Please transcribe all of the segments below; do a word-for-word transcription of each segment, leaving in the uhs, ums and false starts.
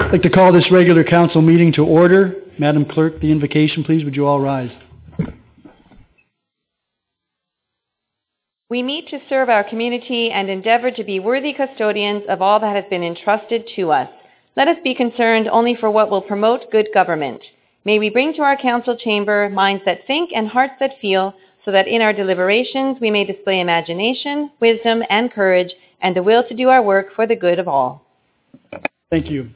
I'd like to call this regular council meeting to order. Madam Clerk, the invocation, please. Would you all rise? We meet to serve our community and endeavor to be worthy custodians of all that has been entrusted to us. Let us be concerned only for what will promote good government. May we bring to our council chamber minds that think and hearts that feel, so that in our deliberations we may display imagination, wisdom, and courage, and the will to do our work for the good of all. Thank you.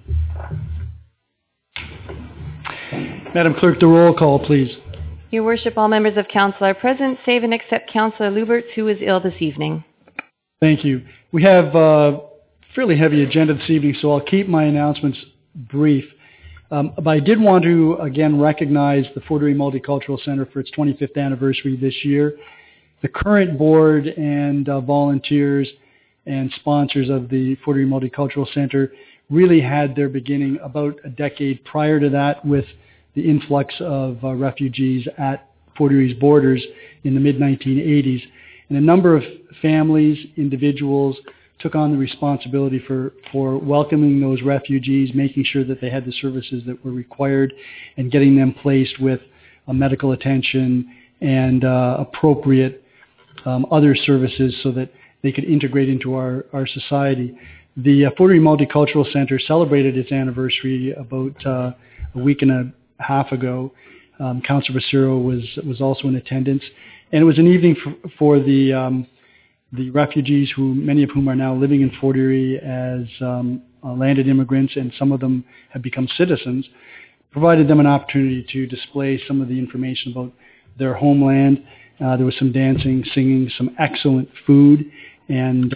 Madam Clerk, the roll call, please. Your Worship, all members of council are present, save and except Councillor Luberts, who is ill this evening. Thank you. We have a fairly heavy agenda this evening, so I'll keep my announcements brief. Um, but I did want to, again, recognize the Fort Erie Multicultural Center for its twenty-fifth anniversary this year. The current board and uh, volunteers and sponsors of the Fort Erie Multicultural Center really had their beginning about a decade prior to that, with the influx of uh, refugees at Fort Erie's borders in the mid nineteen eighties. And a number of families, individuals, took on the responsibility for, for welcoming those refugees, making sure that they had the services that were required, and getting them placed with uh, medical attention and uh, appropriate um, other services so that they could integrate into our, our society. The uh, Fort Erie Multicultural Center celebrated its anniversary about uh, a week and a half ago. Um, Councillor Basiro was was also in attendance, and it was an evening for, for the um, the refugees, who many of whom are now living in Fort Erie as um, uh, landed immigrants, and some of them have become citizens. Provided them an opportunity to display some of the information about their homeland. Uh, there was some dancing, singing, some excellent food, and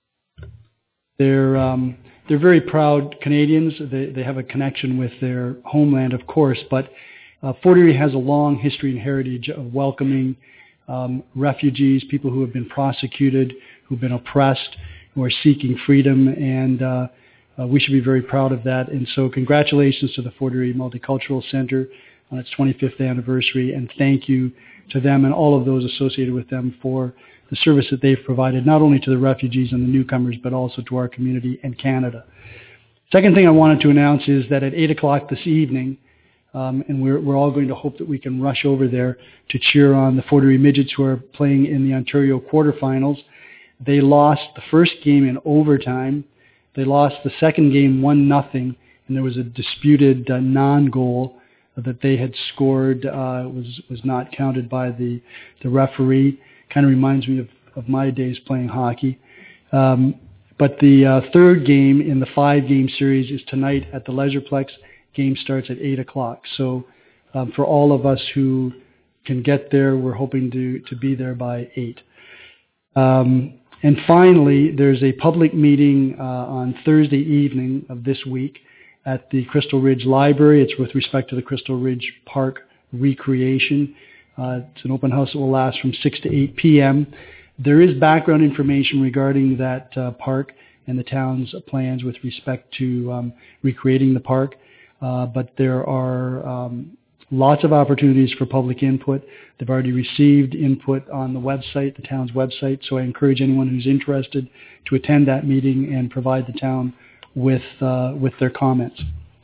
they're um, they're very proud Canadians. They they have a connection with their homeland, of course, but uh, Fort Erie has a long history and heritage of welcoming um, refugees, people who have been prosecuted, who've been oppressed, who are seeking freedom, and uh, uh, we should be very proud of that. And so congratulations to the Fort Erie Multicultural Center on its twenty-fifth anniversary, and thank you to them and all of those associated with them for the service that they've provided, not only to the refugees and the newcomers, but also to our community and Canada. Second thing I wanted to announce is that at eight o'clock this evening, um, and we're, we're all going to hope that we can rush over there to cheer on the Fort Erie Midgets, who are playing in the Ontario quarterfinals. They lost the first game in overtime. They lost the second game one nothing, and there was a disputed uh, non-goal that they had scored, uh, was was not counted by the, the referee. Kind of reminds me of, of my days playing hockey. Um, but the uh, third game in the five-game series is tonight at the Leisureplex. Game starts at eight o'clock. So um, for all of us who can get there, we're hoping to, to be there by eight. Um, and finally, there's a public meeting uh, on Thursday evening of this week at the Crystal Ridge Library. It's with respect to the Crystal Ridge Park recreation. Uh, it's an open house that will last from six to eight p.m. There is background information regarding that uh, park and the town's plans with respect to um, recreating the park, uh, but there are um, lots of opportunities for public input. They've already received input on the website, the town's website, so I encourage anyone who's interested to attend that meeting and provide the town with uh, with their comments.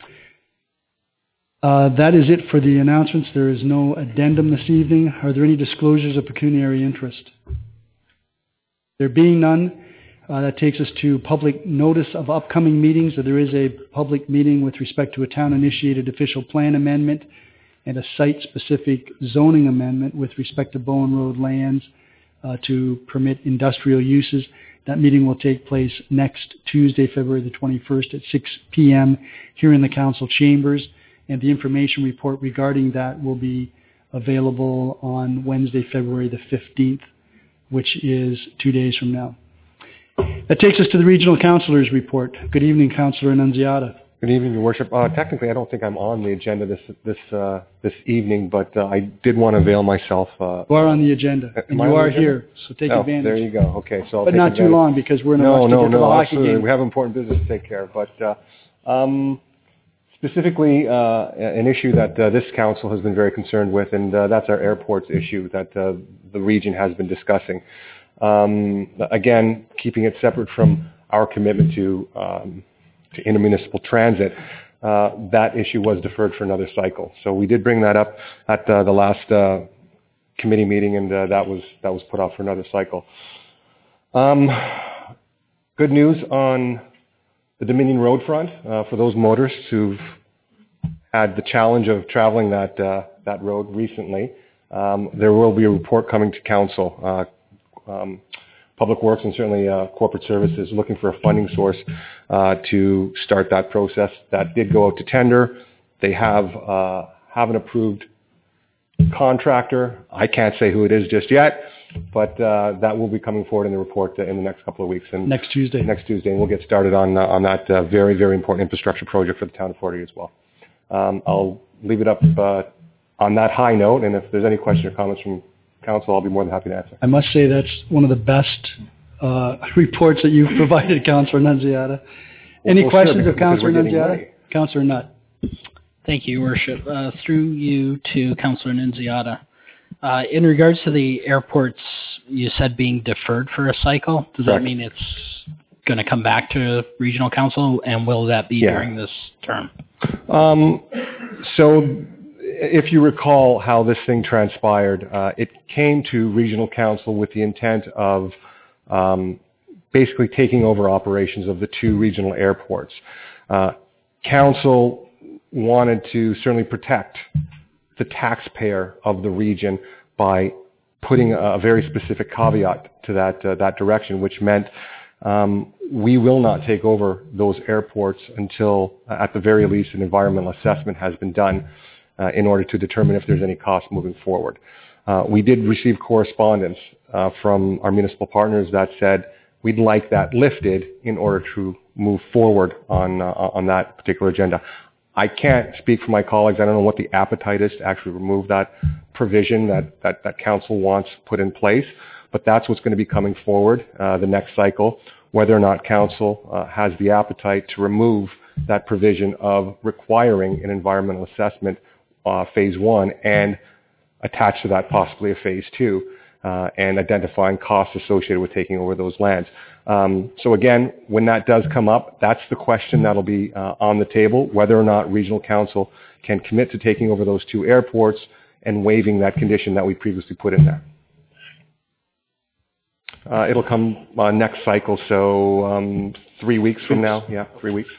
Uh, that is it for the announcements. There is no addendum this evening. Are there any disclosures of pecuniary interest? There being none, uh, that takes us to public notice of upcoming meetings. So there is a public meeting with respect to a town-initiated official plan amendment and a site-specific zoning amendment with respect to Bowen Road lands uh, to permit industrial uses. That meeting will take place next Tuesday, February the twenty-first at six p.m. here in the council chambers. And the information report regarding that will be available on Wednesday, February the fifteenth, which is two days from now. That takes us to the Regional Councillors Report. Good evening, Councillor Annunziata. Good evening, Your Worship. Uh, technically, I don't think I'm on the agenda this this uh, this evening, but uh, I did want to avail myself. Uh, you are on the agenda, and you are here, so take oh, advantage. There you go. Okay, so I'll but take not advantage. too long, because we're in a no, rush no, to get no, to the hockey absolutely. game. We have important business to take care of, but uh, um, specifically uh, an issue that uh, this council has been very concerned with, and uh, that's our airports issue that uh, the region has been discussing. Um, again, keeping it separate from our commitment to um, to intermunicipal transit. uh, that issue was deferred for another cycle. So we did bring that up at uh, the last uh, committee meeting, and uh, that was that was put off for another cycle. Um, good news on the Dominion Road front uh, for those motorists who've had the challenge of traveling that uh, that road recently. Um, there will be a report coming to council. Uh, um, Public Works and certainly uh, Corporate Services looking for a funding source uh, to start that process. That did go out to tender. They have uh, have an approved contractor. I can't say who it is just yet, but uh, that will be coming forward in the report in the next couple of weeks. And next Tuesday. Next Tuesday, and we'll get started on uh, on that uh, very very important infrastructure project for the town of Fort Erie as well. Um, I'll leave it up uh, on that high note, and if there's any questions or comments from council, I'll be more than happy to answer. I must say that's one of the best uh, reports that you've provided, Councillor Nunziata. Any well, questions sure, of Councillor Nunziata? Councillor Nutt. Thank you, Your Worship. Uh, through you to Councillor Nunziata. Uh, in regards to the airports, you said being deferred for a cycle. Does Correct. that mean it's going to come back to regional council, and will that be yeah. during this term? Um, so if you recall how this thing transpired, uh, it came to regional council with the intent of um, basically taking over operations of the two regional airports. Uh, council wanted to certainly protect the taxpayer of the region by putting a very specific caveat to that uh, that direction, which meant um, we will not take over those airports until, uh, at the very least, an environmental assessment has been done uh, in order to determine if there's any cost moving forward. Uh, we did receive correspondence uh, from our municipal partners that said we'd like that lifted in order to move forward on uh, on that particular agenda. I can't speak for my colleagues. I don't know what the appetite is to actually remove that provision that, that, that council wants put in place, but that's what's going to be coming forward uh, the next cycle, whether or not council uh, has the appetite to remove that provision of requiring an environmental assessment uh, phase one and attach to that possibly a phase two uh, and identifying costs associated with taking over those lands. Um, so again, when that does come up, that's the question that'll be uh, on the table, whether or not regional council can commit to taking over those two airports and waiving that condition that we previously put in there. Uh, it'll come uh, next cycle, so um, three weeks from now. Yeah, three weeks.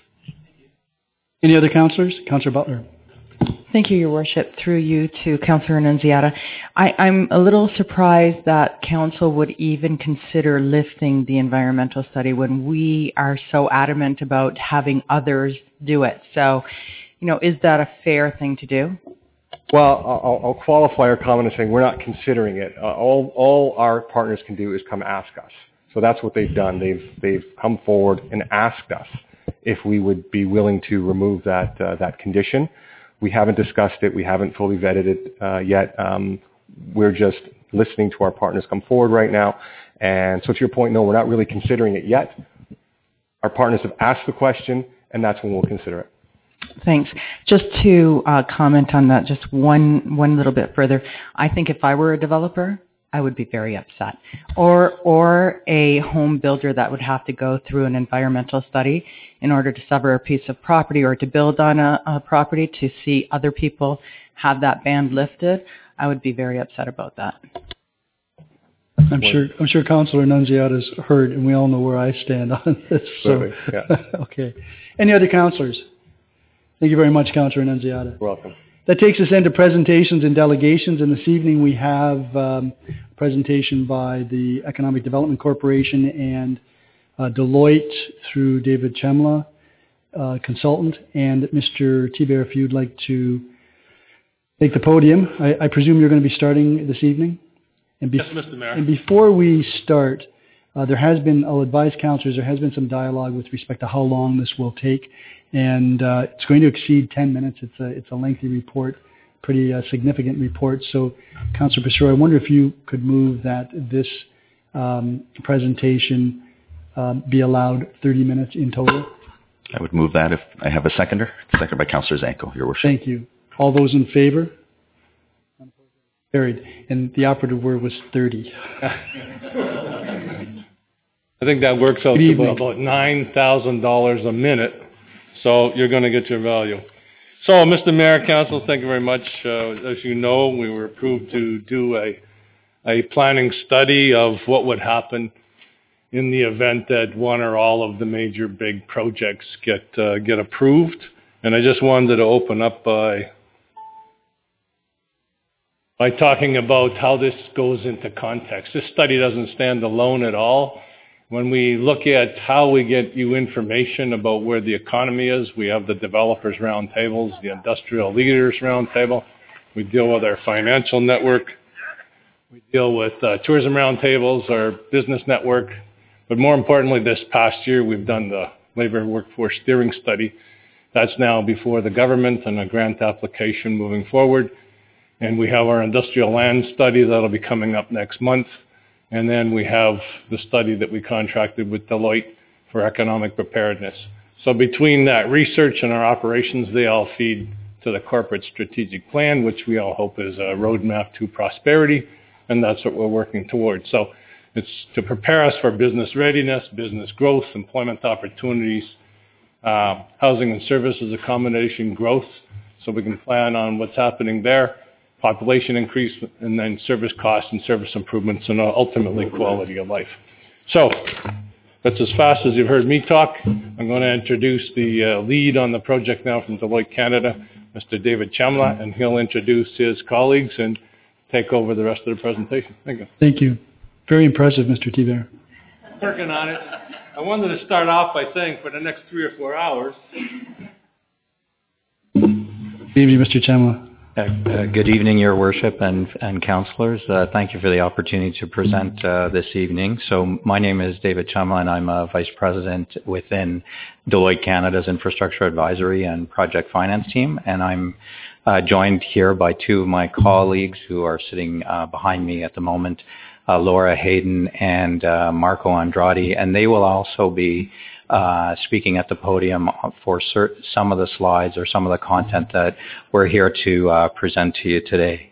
Any other councillors? Councillor Butler. Thank you, Your Worship. Through you to Councillor Nunziata. I, I'm a little surprised that Council would even consider lifting the environmental study when we are so adamant about having others do it. So, you know, is that a fair thing to do? Well, I'll, I'll qualify our comment in saying we're not considering it. Uh, all, all our partners can do is come ask us. So that's what they've done. They've, they've come forward and asked us if we would be willing to remove that, uh, that condition. We haven't discussed it. We haven't fully vetted it uh, yet. Um, we're just listening to our partners come forward right now. And so to your point, no, we're not really considering it yet. Our partners have asked the question, and that's when we'll consider it. Thanks. Just to uh, comment on that, just one one little bit further. I think if I were a developer, I would be very upset. Or or a home builder that would have to go through an environmental study in order to sever a piece of property or to build on a, a property to see other people have that ban lifted. I would be very upset about that. I'm sure I'm sure Councillor Nunziata's heard, and we all know where I stand on this. So, yeah. Okay. Any other councillors? Thank you very much, Councillor Nunziata. You're welcome. That takes us into presentations and delegations, and this evening we have um, a presentation by the Economic Development Corporation and uh, Deloitte through David Chemla, uh, consultant, and Mister Tiber, if you'd like to take the podium. I, I presume you're going to be starting this evening? And be- yes, Mister Mayor. And before we start, uh, there has been, I'll advise councillors, there has been some dialogue with respect to how long this will take. And uh, it's going to exceed ten minutes. It's a it's a lengthy report, pretty uh, significant report. So, Councillor Passero, I wonder if you could move that this um, presentation um, be allowed thirty minutes in total. I would move that if I have a seconder. Seconded by Councillor Zanko, Your Worship. Thank you. All those in favor? Carried. And the operative word was thirty. I think that works out Good to evening. about, about nine thousand dollars a minute So you're going to get your value. So, Mister Mayor, Council, thank you very much. Uh, as you know, we were approved to do a, a planning study of what would happen in the event that one or all of the major big projects get uh, get approved. And I just wanted to open up by by talking about how this goes into context. This study doesn't stand alone at all. When we look at how we get you information about where the economy is, we have the developers roundtables, the industrial leaders roundtable. We deal with our financial network. We deal with uh, tourism roundtables, our business network. But more importantly, this past year, we've done the labor workforce steering study. That's now before the government and a grant application moving forward. And we have our industrial land study that'll be coming up next month. And then we have the study that we contracted with Deloitte for economic preparedness. So between that research and our operations, they all feed to the corporate strategic plan, which we all hope is a roadmap to prosperity. And that's what we're working towards. So it's to prepare us for business readiness, business growth, employment opportunities, uh, housing and services accommodation growth, so we can plan on what's happening there, population increase, and then service costs and service improvements, and ultimately quality of life. So that's as fast as you've heard me talk. I'm going to introduce the uh, lead on the project now from Deloitte Canada, Mister David Chamla, and he'll introduce his colleagues and take over the rest of the presentation. Thank you. Thank you. Very impressive, Mister Thibert. Working on it. I wanted to start off by saying for the next three or four hours. Good evening, Mister Chamla. Uh, uh, good evening, Your Worship and, and councillors. Uh, thank you for the opportunity to present uh, this evening. So my name is David Chamla, and I'm a Vice President within Deloitte Canada's Infrastructure Advisory and Project Finance team, and I'm uh, joined here by two of my colleagues who are sitting uh, behind me at the moment, uh, Laura Hayden and uh, Marco Andrade, and they will also be Uh, speaking at the podium for cert- some of the slides or some of the content that we're here to uh, present to you today.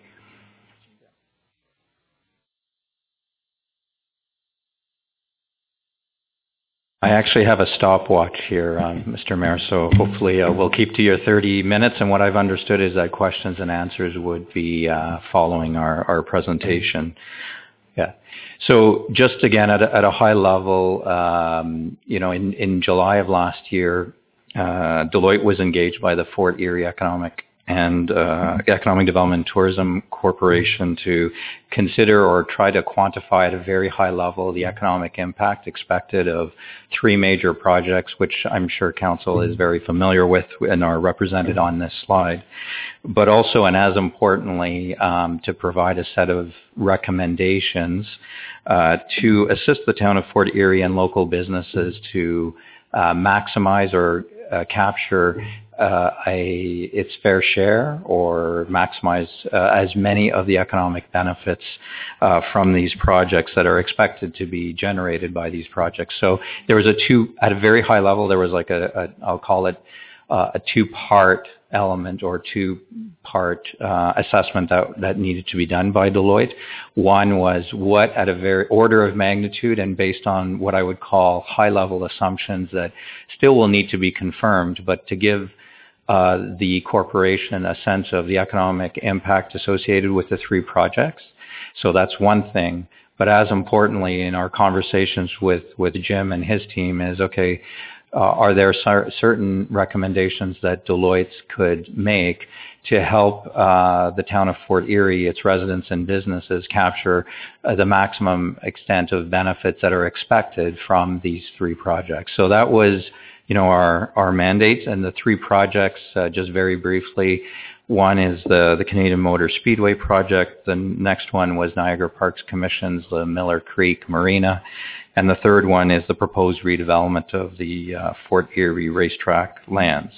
I actually have a stopwatch here, um, Mister Mayor, so hopefully uh, we'll keep to your thirty minutes, and what I've understood is that questions and answers would be uh, following our, our presentation. Yeah. So just again, at a, at a high level, um, you know, in, in July of last year, uh, Deloitte was engaged by the Fort Erie Economic and uh, Economic Development and Tourism Corporation to consider or try to quantify at a very high level the economic impact expected of three major projects, which I'm sure Council is very familiar with and are represented on this slide, but also, and as importantly, um, to provide a set of recommendations uh, to assist the town of Fort Erie and local businesses to uh, maximize or uh, capture Uh, a, its fair share or maximize uh, as many of the economic benefits uh, from these projects that are expected to be generated by these projects. So there was a two, at a very high level, there was like a, a I'll call it uh, a two-part element or two-part uh, assessment that, that needed to be done by Deloitte. One was what at a very order of magnitude and based on what I would call high-level assumptions that still will need to be confirmed, but to give Uh, the corporation a sense of the economic impact associated with the three projects. So that's one thing. But as importantly, in our conversations with, with Jim and his team is, okay, uh, are there cer- certain recommendations that Deloitte could make to help uh, the town of Fort Erie, its residents and businesses, capture uh, the maximum extent of benefits that are expected from these three projects. So that was you know, our, our mandate, and the three projects, uh, just very briefly, one is the, the Canadian Motor Speedway project, the next one was Niagara Parks Commission's the Miller Creek Marina, and the third one is the proposed redevelopment of the uh, Fort Erie racetrack lands.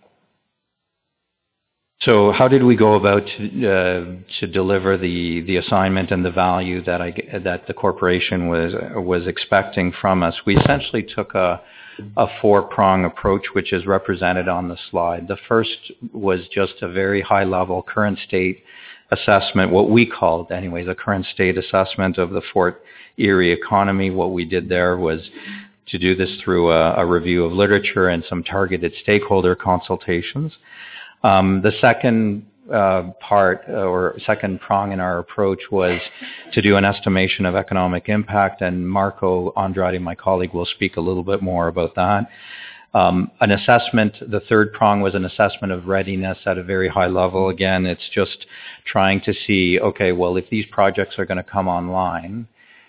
So how did we go about to, uh, to deliver the, the assignment and the value that I, that the corporation was, was expecting from us? We essentially took a a four-prong approach, which is represented on the slide. The first was just a very high-level current state assessment, what we called anyways, a current state assessment of the Fort Erie economy. What we did there was to do this through a, a review of literature and some targeted stakeholder consultations. Um, the second uh, part uh, or second prong in our approach was to do an estimation of economic impact, and Marco Andrade, my colleague, will speak a little bit more about that. Um, an assessment, the third prong was an assessment of readiness at a very high level. Again, it's just trying to see, okay, well, if these projects are going to come online,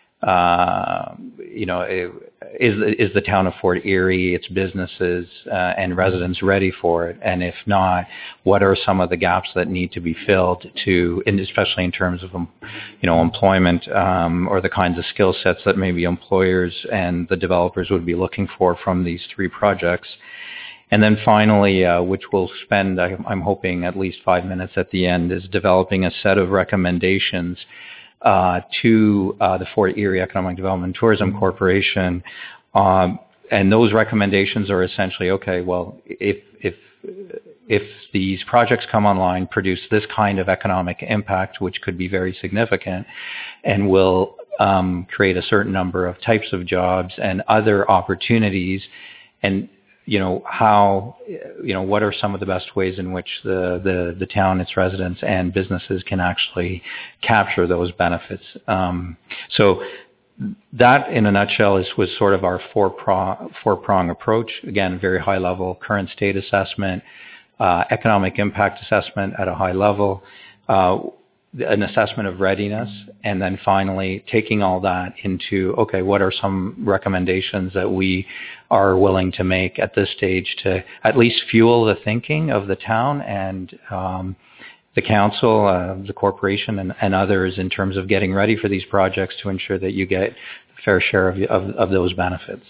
uh, you know, is, is the town of Fort Erie, its businesses uh, and residents ready for it? And if not, what are some of the gaps that need to be filled to, and especially in terms of, you know, employment um, or the kinds of skill sets that maybe employers and the developers would be looking for from these three projects. And then finally, uh, which we'll spend, I'm hoping, at least five minutes at the end, is developing a set of recommendations Uh, to uh, the Fort Erie Economic Development and Tourism Corporation, um, and those recommendations are essentially, okay, well, if if if these projects come online, produce this kind of economic impact, which could be very significant, and will um, create a certain number of types of jobs and other opportunities, and you know, how, you know, what are some of the best ways in which the, the, the town, its residents and businesses can actually capture those benefits. Um, so that in a nutshell is, was sort of our four prong, four prong approach. Again, very high level, current state assessment, uh, economic impact assessment at a high level, uh, an assessment of readiness, and then finally taking all that into, okay, what are some recommendations that we are willing to make at this stage to at least fuel the thinking of the town and um, the council, uh, the corporation, and, and others in terms of getting ready for these projects to ensure that you get a fair share of, of, of those benefits.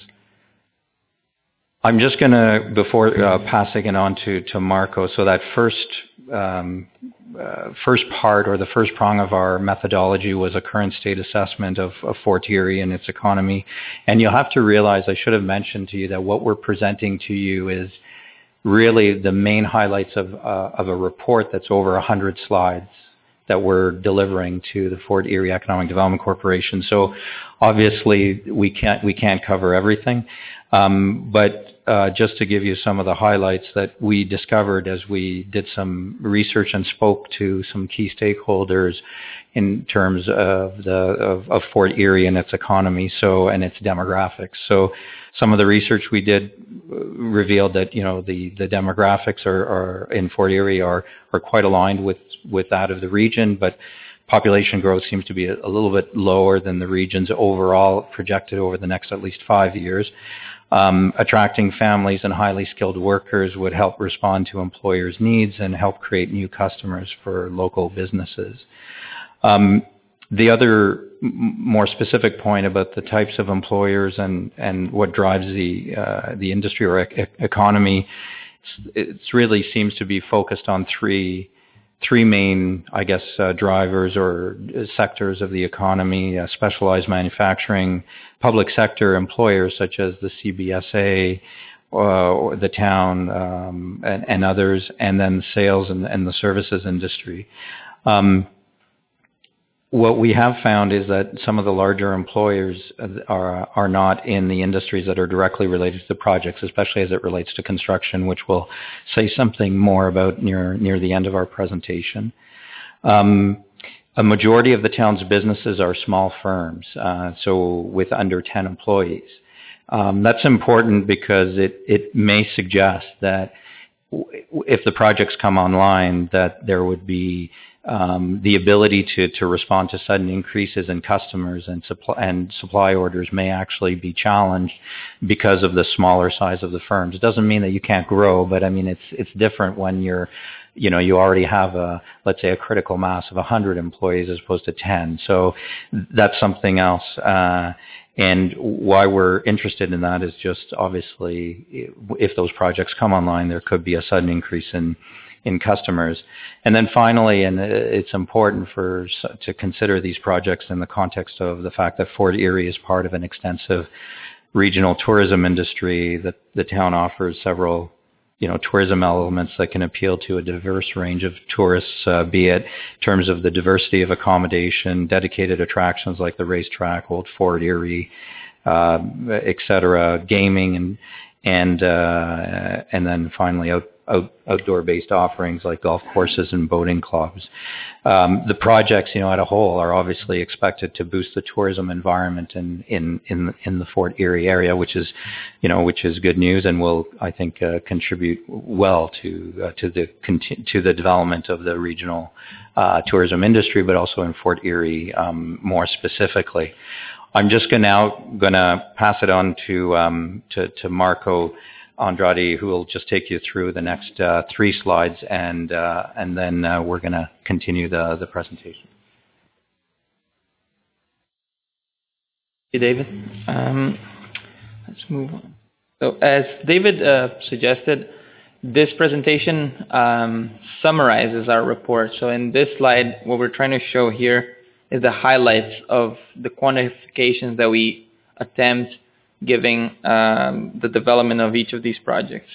I'm just going to, before uh, passing it on to, to Marco, so that first um, uh, first part or the first prong of our methodology was a current state assessment of, of Fort Erie and its economy. And you'll have to realize, I should have mentioned to you that what we're presenting to you is really the main highlights of, uh, of a report that's over one hundred slides that we're delivering to the Fort Erie Economic Development Corporation. So obviously we can't, we can't cover everything. Um, but uh, just to give you some of the highlights that we discovered as we did some research and spoke to some key stakeholders in terms of the of, of Fort Erie and its economy, so and its demographics. So some of the research we did revealed that, you know, the, the demographics are, are in Fort Erie are, are quite aligned with, with that of the region, but population growth seems to be a, a little bit lower than the region's overall projected over the next at least five years. Um, attracting families and highly skilled workers would help respond to employers' needs and help create new customers for local businesses. Um, the other m- more specific point about the types of employers and, and what drives the uh, the industry or e- economy, it really seems to be focused on three three main, I guess, uh, drivers or sectors of the economy: uh, specialized manufacturing, public sector employers such as the C B S A, uh, or the town, um, and, and others, and then sales and, and the services industry. Um, what we have found is that some of the larger employers are are not in the industries that are directly related to the projects, especially as it relates to construction, which we'll say something more about near near the end of our presentation. Um, a majority of the town's businesses are small firms, uh, so with under ten employees. Um, that's important because it, it may suggest that w- if the projects come online, that there would be Um, the ability to, to respond to sudden increases in customers and supply, and supply orders may actually be challenged because of the smaller size of the firms. It doesn't mean that you can't grow, but I mean, it's, it's different when you're, you know, you already have a, let's say a critical mass of one hundred employees as opposed to ten. So that's something else. Uh, and why we're interested in that is just obviously if those projects come online, there could be a sudden increase in in customers. And then finally, and it's important for to consider these projects in the context of the fact that Fort Erie is part of an extensive regional tourism industry, that the town offers several, you know, tourism elements that can appeal to a diverse range of tourists, uh, be it in terms of the diversity of accommodation, dedicated attractions like the racetrack, Old Fort Erie, uh, et cetera, gaming, and and uh, and then finally out, out, outdoor-based offerings like golf courses and boating clubs. Um, the projects, you know, at a whole are obviously expected to boost the tourism environment in in in, in the Fort Erie area, which is, you know, which is good news, and will, I think, uh, contribute well to uh, to the conti- to the development of the regional uh, tourism industry, but also in Fort Erie um, more specifically. I'm just gonna now going to pass it on to, um, to to Marco Andrade, who will just take you through the next uh, three slides, and uh, and then uh, we're going to continue the the presentation. Hey, David. Um, let's move on. So, as David uh, suggested, this presentation um, summarizes our report. So, in this slide, what we're trying to show here is the highlights of the quantifications that we attempt giving um, the development of each of these projects.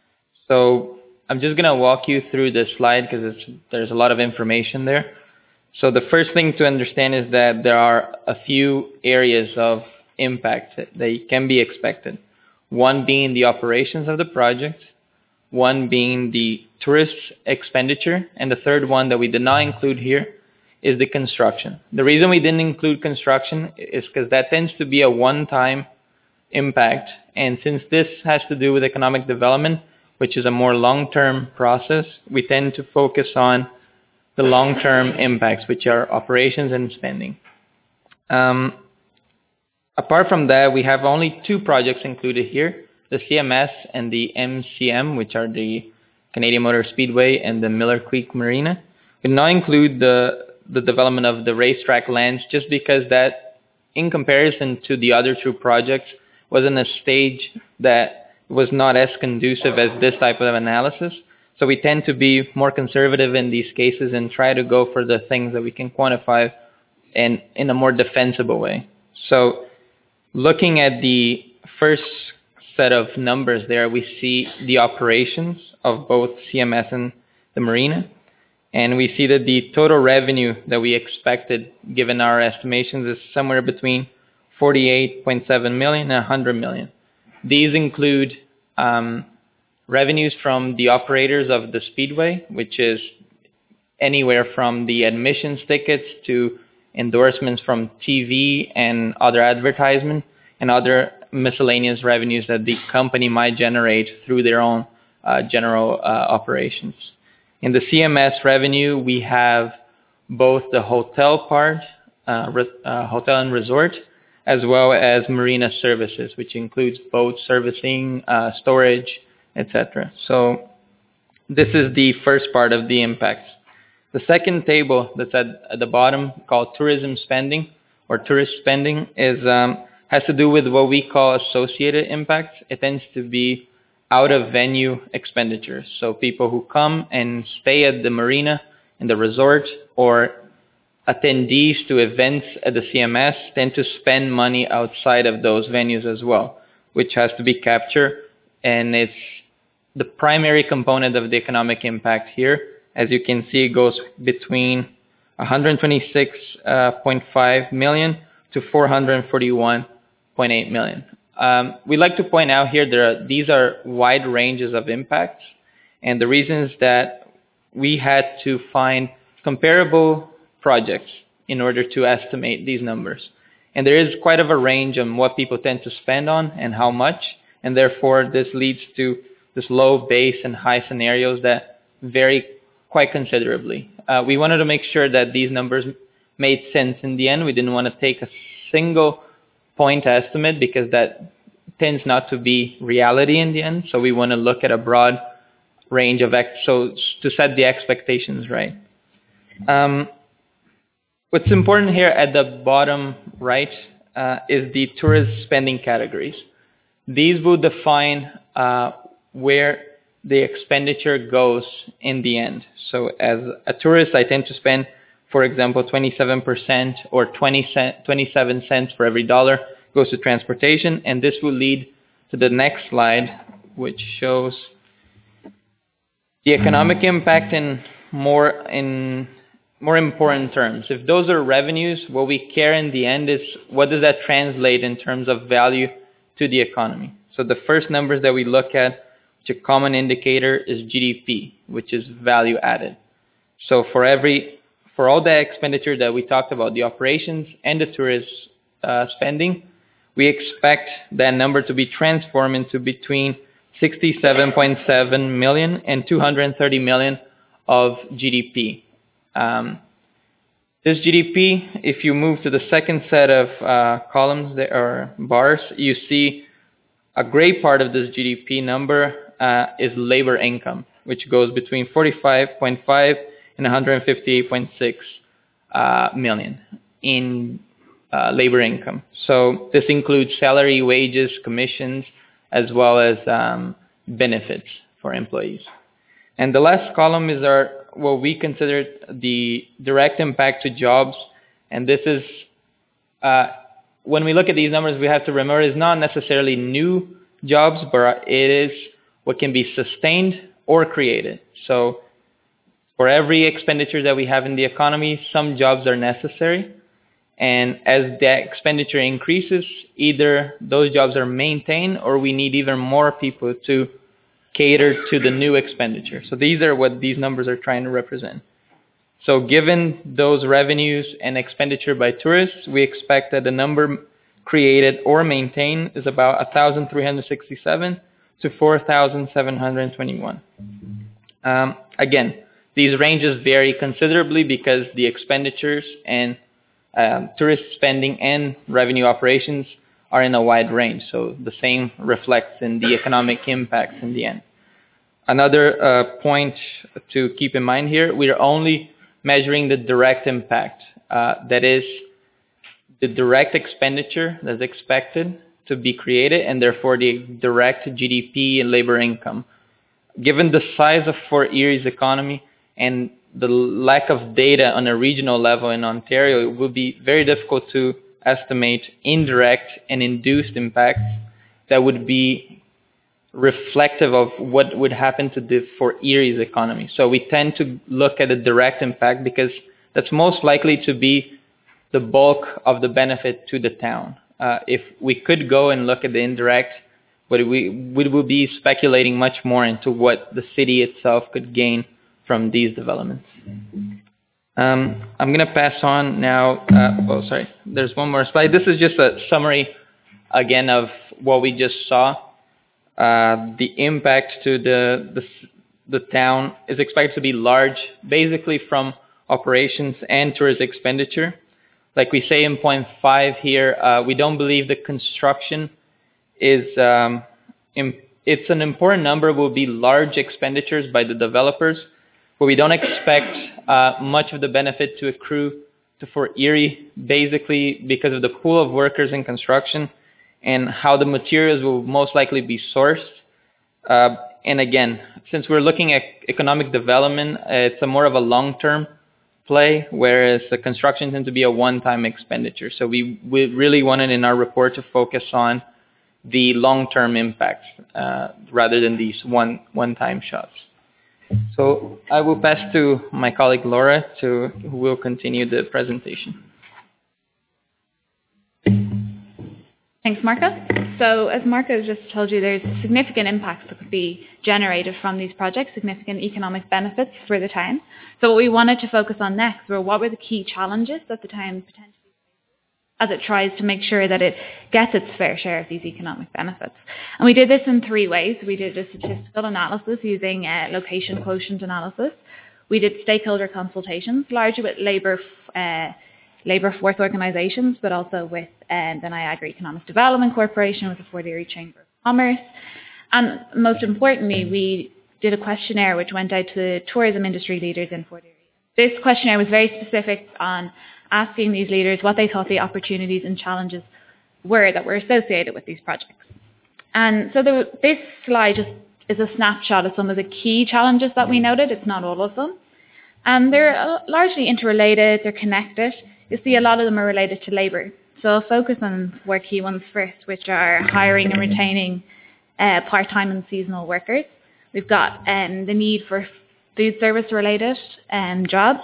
So I'm just going to walk you through this slide because there's a lot of information there. So the first thing to understand is that there are a few areas of impact that they can be expected. One being the operations of the project, one being the tourist expenditure, and the third one that we did not include here is the construction. The reason we didn't include construction is because that tends to be a one-time impact, and since this has to do with economic development, which is a more long-term process, we tend to focus on the long-term impacts, which are operations and spending. Um, apart from that, we have only two projects included here, the C M S and the M C M, which are the Canadian Motor Speedway and the Miller Creek Marina. We did not include the the development of the racetrack lands just because that, in comparison to the other two projects, was in a stage that was not as conducive as this type of analysis. So we tend to be more conservative in these cases and try to go for the things that we can quantify and in a more defensible way. So looking at the first set of numbers there, we see the operations of both C M S and the marina. And we see that the total revenue that we expected, given our estimations, is somewhere between forty-eight point seven million and one hundred million. These include um, revenues from the operators of the Speedway, which is anywhere from the admissions tickets to endorsements from T V and other advertisement and other miscellaneous revenues that the company might generate through their own uh, general uh, operations. In the C M S revenue, we have both the hotel part, uh, re- uh, hotel and resort, as well as marina services, which includes boat servicing, uh, storage, et cetera. So this is the first part of the impacts. The second table that's at, at the bottom, called tourism spending or tourist spending, is um, has to do with what we call associated impacts. It tends to be out-of-venue expenditures. So people who come and stay at the marina, in the resort, or attendees to events at the C M S tend to spend money outside of those venues as well, which has to be captured. And it's the primary component of the economic impact here. As you can see, it goes between one hundred twenty-six point five million to four hundred forty-one point eight million. Um, we like to point out here there are, these are wide ranges of impacts, and the reason is that we had to find comparable projects in order to estimate these numbers. And there is quite of a range on what people tend to spend on and how much, and therefore this leads to this low base and high scenarios that vary quite considerably. Uh, we wanted to make sure that these numbers made sense in the end. We didn't want to take a single point estimate because that tends not to be reality in the end. So we want to look at a broad range of, ex- so to set the expectations right. Um, what's important here at the bottom right uh, is the tourist spending categories. These will define uh, where the expenditure goes in the end. So as a tourist, I tend to spend, for example, twenty-seven percent or twenty cent, twenty-seven cents for every dollar goes to transportation. And this will lead to the next slide, which shows the economic impact in more in more important terms. If those are revenues, what we care in the end is what does that translate in terms of value to the economy. So the first numbers that we look at, which a common indicator, is G D P, which is value added. So for every, for all the expenditure that we talked about, the operations and the tourist uh, spending, we expect that number to be transformed into between sixty-seven point seven million and two hundred thirty million of G D P. Um, this G D P, if you move to the second set of uh, columns there, or bars, you see a great part of this G D P number uh, is labor income, which goes between forty-five point five and one hundred fifty-eight point six uh, million in uh, labor income. So this includes salary, wages, commissions, as well as um, benefits for employees. And the last column is our what we consider the direct impact to jobs. And this is, uh, when we look at these numbers, we have to remember it's not necessarily new jobs, but it is what can be sustained or created. So for every expenditure that we have in the economy, some jobs are necessary. And as the expenditure increases, either those jobs are maintained or we need even more people to cater to the new expenditure. So these are what these numbers are trying to represent. So given those revenues and expenditure by tourists, we expect that the number created or maintained is about one thousand three hundred sixty-seven to four thousand seven hundred twenty-one. Um, again, these ranges vary considerably because the expenditures and um, tourist spending and revenue operations are in a wide range. So the same reflects in the economic impacts in the end. Another uh, point to keep in mind here, we are only measuring the direct impact. Uh, that is the direct expenditure that's expected to be created and therefore the direct G D P and labor income. Given the size of Fort Erie's economy and the lack of data on a regional level in Ontario, it will be very difficult to estimate indirect and induced impacts that would be reflective of what would happen to the Fort Erie's economy. So we tend to look at the direct impact because that's most likely to be the bulk of the benefit to the town. Uh, if we could go and look at the indirect, but we, we would be speculating much more into what the city itself could gain from these developments. Um, I'm going to pass on now. Uh, oh, sorry. There's one more slide. This is just a summary, again, of what we just saw. Uh, the impact to the, the the town is expected to be large, basically from operations and tourist expenditure. Like we say in point five here, uh, we don't believe the construction is, um, im- it's an important number, will be large expenditures by the developers, but we don't expect uh, much of the benefit to accrue to Fort Erie, basically because of the pool of workers in construction and how the materials will most likely be sourced. Uh, and again, since we're looking at economic development, uh, it's a more of a long-term play, whereas the construction tends to be a one-time expenditure. So we, we really wanted in our report to focus on the long-term impacts uh, rather than these one, one-time shots. So I will pass to my colleague Laura, to, who will continue the presentation. Thanks, Marco. So as Marco just told you, there's significant impacts that could be generated from these projects, significant economic benefits for the town. So what we wanted to focus on next were what were the key challenges that the town potentially faces as it tries to make sure that it gets its fair share of these economic benefits. And we did this in three ways. We did a statistical analysis using uh, location quotient analysis. We did stakeholder consultations, largely with labour uh, labour force organisations, but also with um, the Niagara Economic Development Corporation, with the Fort Erie Chamber of Commerce. And most importantly, we did a questionnaire which went out to tourism industry leaders in Fort Erie. This questionnaire was very specific on asking these leaders what they thought the opportunities and challenges were that were associated with these projects. And so there, this slide just is a snapshot of some of the key challenges that we noted. It's not all of them. And they're largely interrelated, they're connected. You see a lot of them are related to labour. So I'll focus on four key ones first, which are hiring and retaining uh, part-time and seasonal workers. We've got um, the need for food service related um, jobs.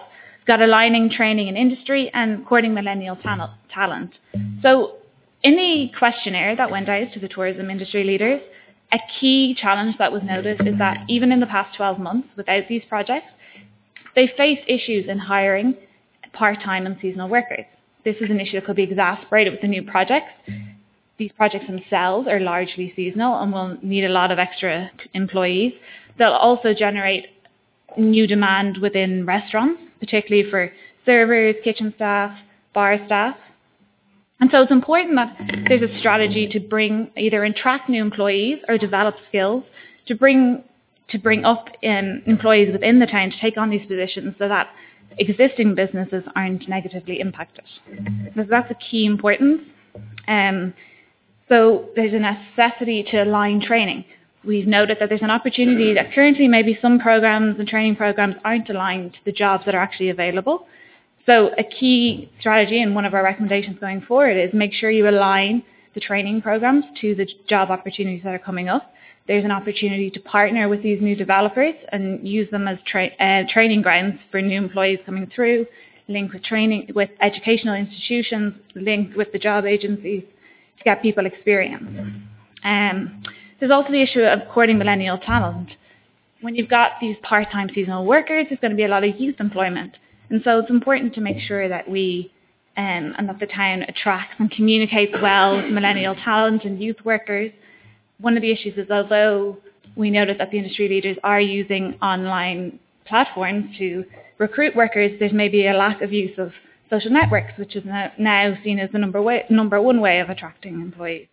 got aligning training in industry and courting millennial tal- talent. So in the questionnaire that went out to the tourism industry leaders, a key challenge that was noted is that even in the past twelve months, without these projects, they face issues in hiring part-time and seasonal workers. This is an issue that could be exacerbated with the new projects. These projects themselves are largely seasonal and will need a lot of extra employees. They'll also generate new demand within restaurants, particularly for servers, kitchen staff, bar staff. And so it's important that there's a strategy to bring, either attract new employees or develop skills to bring to bring up um, employees within the town to take on these positions so that existing businesses aren't negatively impacted. So that's a key importance. Um, so there's a necessity to align training. We've noted that there's an opportunity that currently maybe some programs and training programs aren't aligned to the jobs that are actually available. So a key strategy and one of our recommendations going forward is make sure you align the training programs to the job opportunities that are coming up. There's an opportunity to partner with these new developers and use them as tra- uh, training grounds for new employees coming through, link with training with educational institutions, link with the job agencies to get people experience. Um, there's also the issue of courting millennial talent. When you've got these part-time seasonal workers, there's going to be a lot of youth employment. And so it's important to make sure that we um, and that the town attracts and communicates well with millennial talent and youth workers. One of the issues is, although we noted that the industry leaders are using online platforms to recruit workers, there's maybe a lack of use of social networks, which is now seen as the number, way, number one way of attracting employees.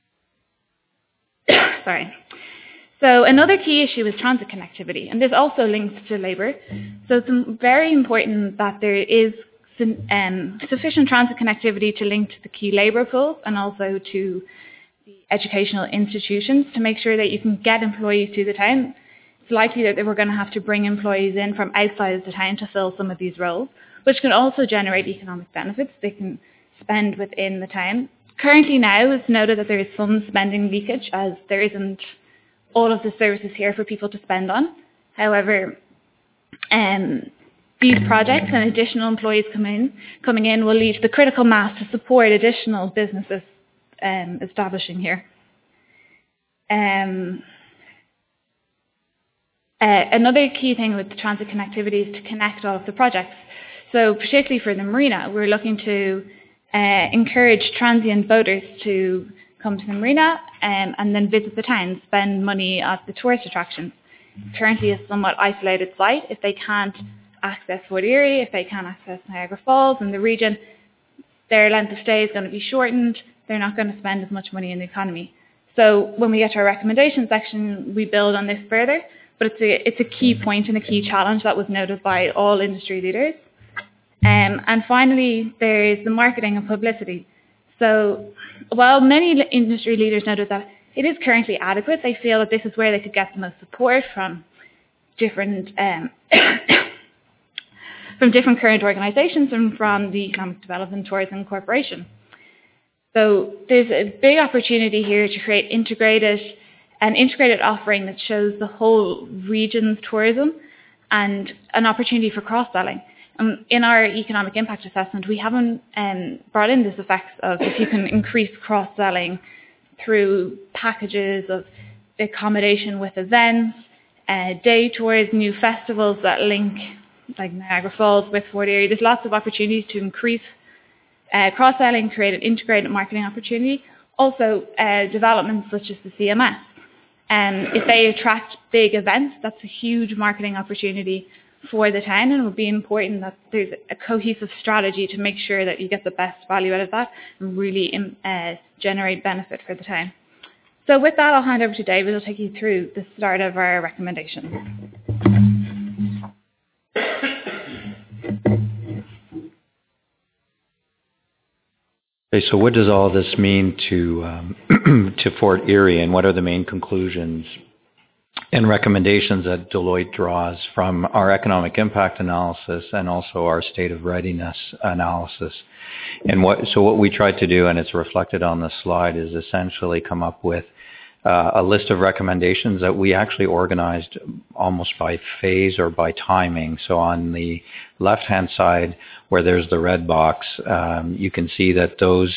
Sorry. So another key issue is transit connectivity, and this also links to labour. So it's very important that there is um, sufficient transit connectivity to link to the key labour pools and also to the educational institutions to make sure that you can get employees to the town. It's likely that we're going to have to bring employees in from outside of the town to fill some of these roles, which can also generate economic benefits they can spend within the town. Currently now, it's noted that there is some spending leakage as there isn't all of the services here for people to spend on. However, um, these projects and additional employees coming in, coming in will lead to the critical mass to support additional businesses um, establishing here. Um, uh, another key thing with the transit connectivity is to connect all of the projects. So particularly for the marina, we're looking to uh, encourage transient boaters to come to the marina um, and then visit the town, spend money at the tourist attractions. Currently a somewhat isolated site. If they can't access Fort Erie, if they can't access Niagara Falls and the region, their length of stay is going to be shortened. They're not going to spend as much money in the economy. So when we get to our recommendation section, we build on this further, but it's a, it's a key point and a key challenge that was noted by all industry leaders. Um, and finally, there is the marketing and publicity. So while many industry leaders noted that it is currently adequate, they feel that this is where they could get the most support from different um, from different current organisations and from the Economic Development Tourism Corporation. So there's a big opportunity here to create integrated an integrated offering that shows the whole region's tourism and an opportunity for cross-selling. Um, in our economic impact assessment, we haven't um, brought in this effect of if you can increase cross-selling through packages of accommodation with events, uh, day tours, new festivals that link like Niagara Falls with Fort Erie. There's lots of opportunities to increase uh, cross-selling, create an integrated marketing opportunity. Also, uh, developments such as the C M S. Um, if they attract big events, that's a huge marketing opportunity for the town, and it would be important that there's a cohesive strategy to make sure that you get the best value out of that and really uh, generate benefit for the town. So with that, I'll hand over to David. He'll take you through the start of our recommendations. Okay, so what does all this mean to um, to Fort Erie, and what are the main conclusions and recommendations that Deloitte draws from our economic impact analysis and also our state of readiness analysis? And what so what we tried to do, and it's reflected on the slide, is essentially come up with uh, a list of recommendations that we actually organized almost by phase or by timing. So on the left-hand side, where there's the red box, um, you can see that those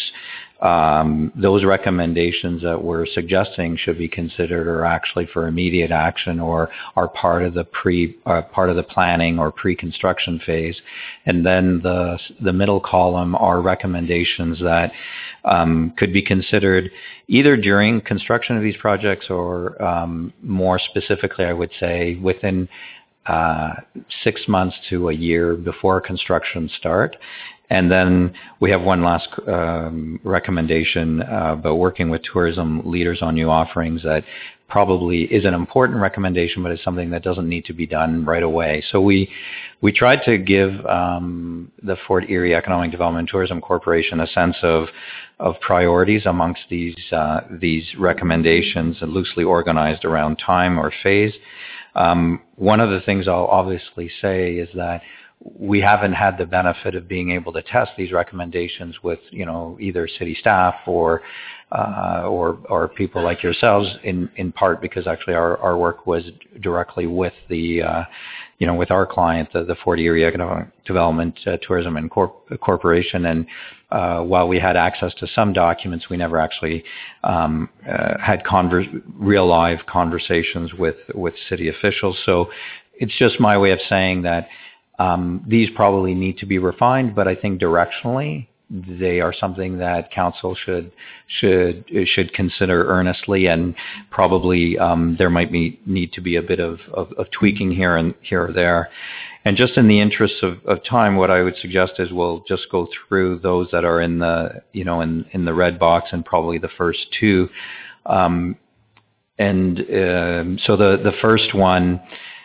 um, those recommendations that we're suggesting should be considered are actually for immediate action or are part of the pre uh, part of the planning or pre-construction phase. And then the the middle column are recommendations that um, could be considered either during construction of these projects or um, more specifically, I would say, within uh, six months to a year before construction start. And then we have one last um, recommendation uh, about working with tourism leaders on new offerings that probably is an important recommendation, but it's something that doesn't need to be done right away. So we we tried to give um, the Fort Erie Economic Development and Tourism Corporation a sense of of priorities amongst these uh, these recommendations, and loosely organized around time or phase. Um, one of the things I'll obviously say is that we haven't had the benefit of being able to test these recommendations with, you know, either city staff or uh, or or people like yourselves, in, in part because actually our, our work was directly with the, uh, you know, with our client, the, the Fort Erie Economic Development, uh, Tourism and Corp- Corporation. And uh, while we had access to some documents, we never actually um, uh, had converse, real live conversations with, with city officials. So it's just my way of saying that Um, these probably need to be refined, but I think directionally they are something that council should should should consider earnestly, and probably um, there might be need to be a bit of, of, of tweaking here and here or there. And just in the interest of, of time, what I would suggest is we'll just go through those that are in the you know in, in the red box, and probably the first two. Um, and um, so the the first one.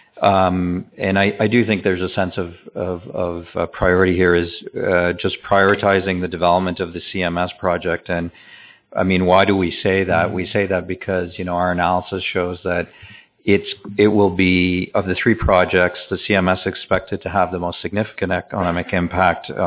Um, and I, I do think there's a sense of, of, of uh, priority here is uh, just prioritizing the development of the C M S project. And I mean, why do we say that? Mm-hmm. We say that because, you know, our analysis shows that it's it will be, of the three projects, the C M S expected to have the most significant economic impact uh,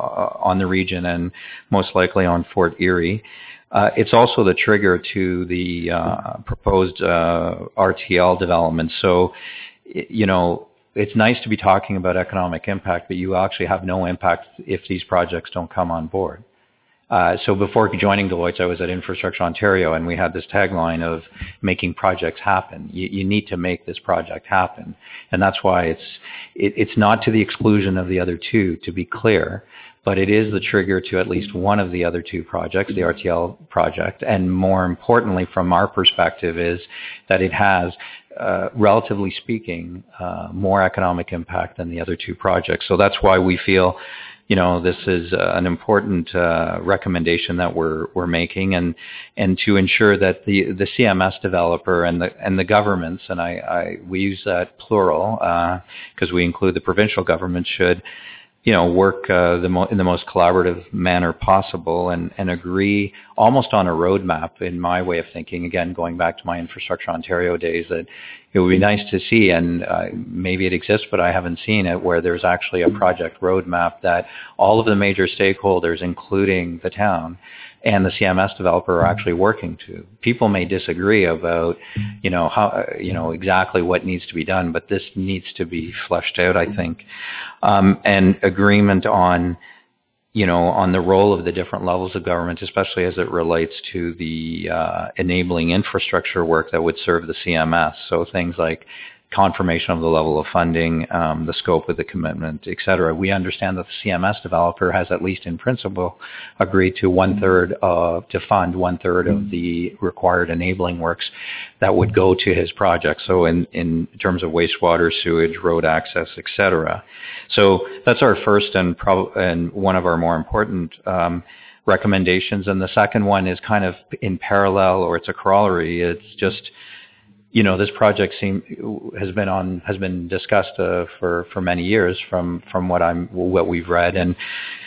on the region and most likely on Fort Erie. Uh, it's also the trigger to the uh, proposed uh, R T L development. So, you know, it's nice to be talking about economic impact, but you actually have no impact if these projects don't come on board. Uh, so before joining Deloitte, I was at Infrastructure Ontario, and we had this tagline of making projects happen. You, you need to make this project happen. And that's why it's, it, it's not to the exclusion of the other two, to be clear, but it is the trigger to at least one of the other two projects, the R T L project. And more importantly, from our perspective, is that it has, uh, relatively speaking, uh, more economic impact than the other two projects. So that's why we feel, you know, this is uh, an important uh, recommendation that we're we're making, and and to ensure that the the C M S developer and the and the governments, and I, I we use that plural because uh, we include the provincial government, should, you know, work uh, the mo- in the most collaborative manner possible, and, and agree almost on a roadmap, in my way of thinking, again, going back to my Infrastructure Ontario days, that it would be nice to see, and uh, maybe it exists, but I haven't seen it, where there's actually a project roadmap that all of the major stakeholders, including the town and the C M S developer, are actually working to. People may disagree about, you know, how, you know, exactly what needs to be done, but this needs to be fleshed out, I think. Um, and agreement on, you know, on the role of the different levels of government, especially as it relates to the uh, enabling infrastructure work that would serve the C M S. So things like confirmation of the level of funding, um, the scope of the commitment, et cetera. We understand that the C M S developer has, at least in principle, agreed to one third of, to fund one third of the required enabling works that would go to his project. So in, in terms of wastewater, sewage, road access, et cetera. So that's our first and prob- and one of our more important um, recommendations. And the second one is kind of in parallel, or it's a corollary. It's just, you know, this project seem, has been on has been discussed uh, for for many years, from from what I'm what we've read, and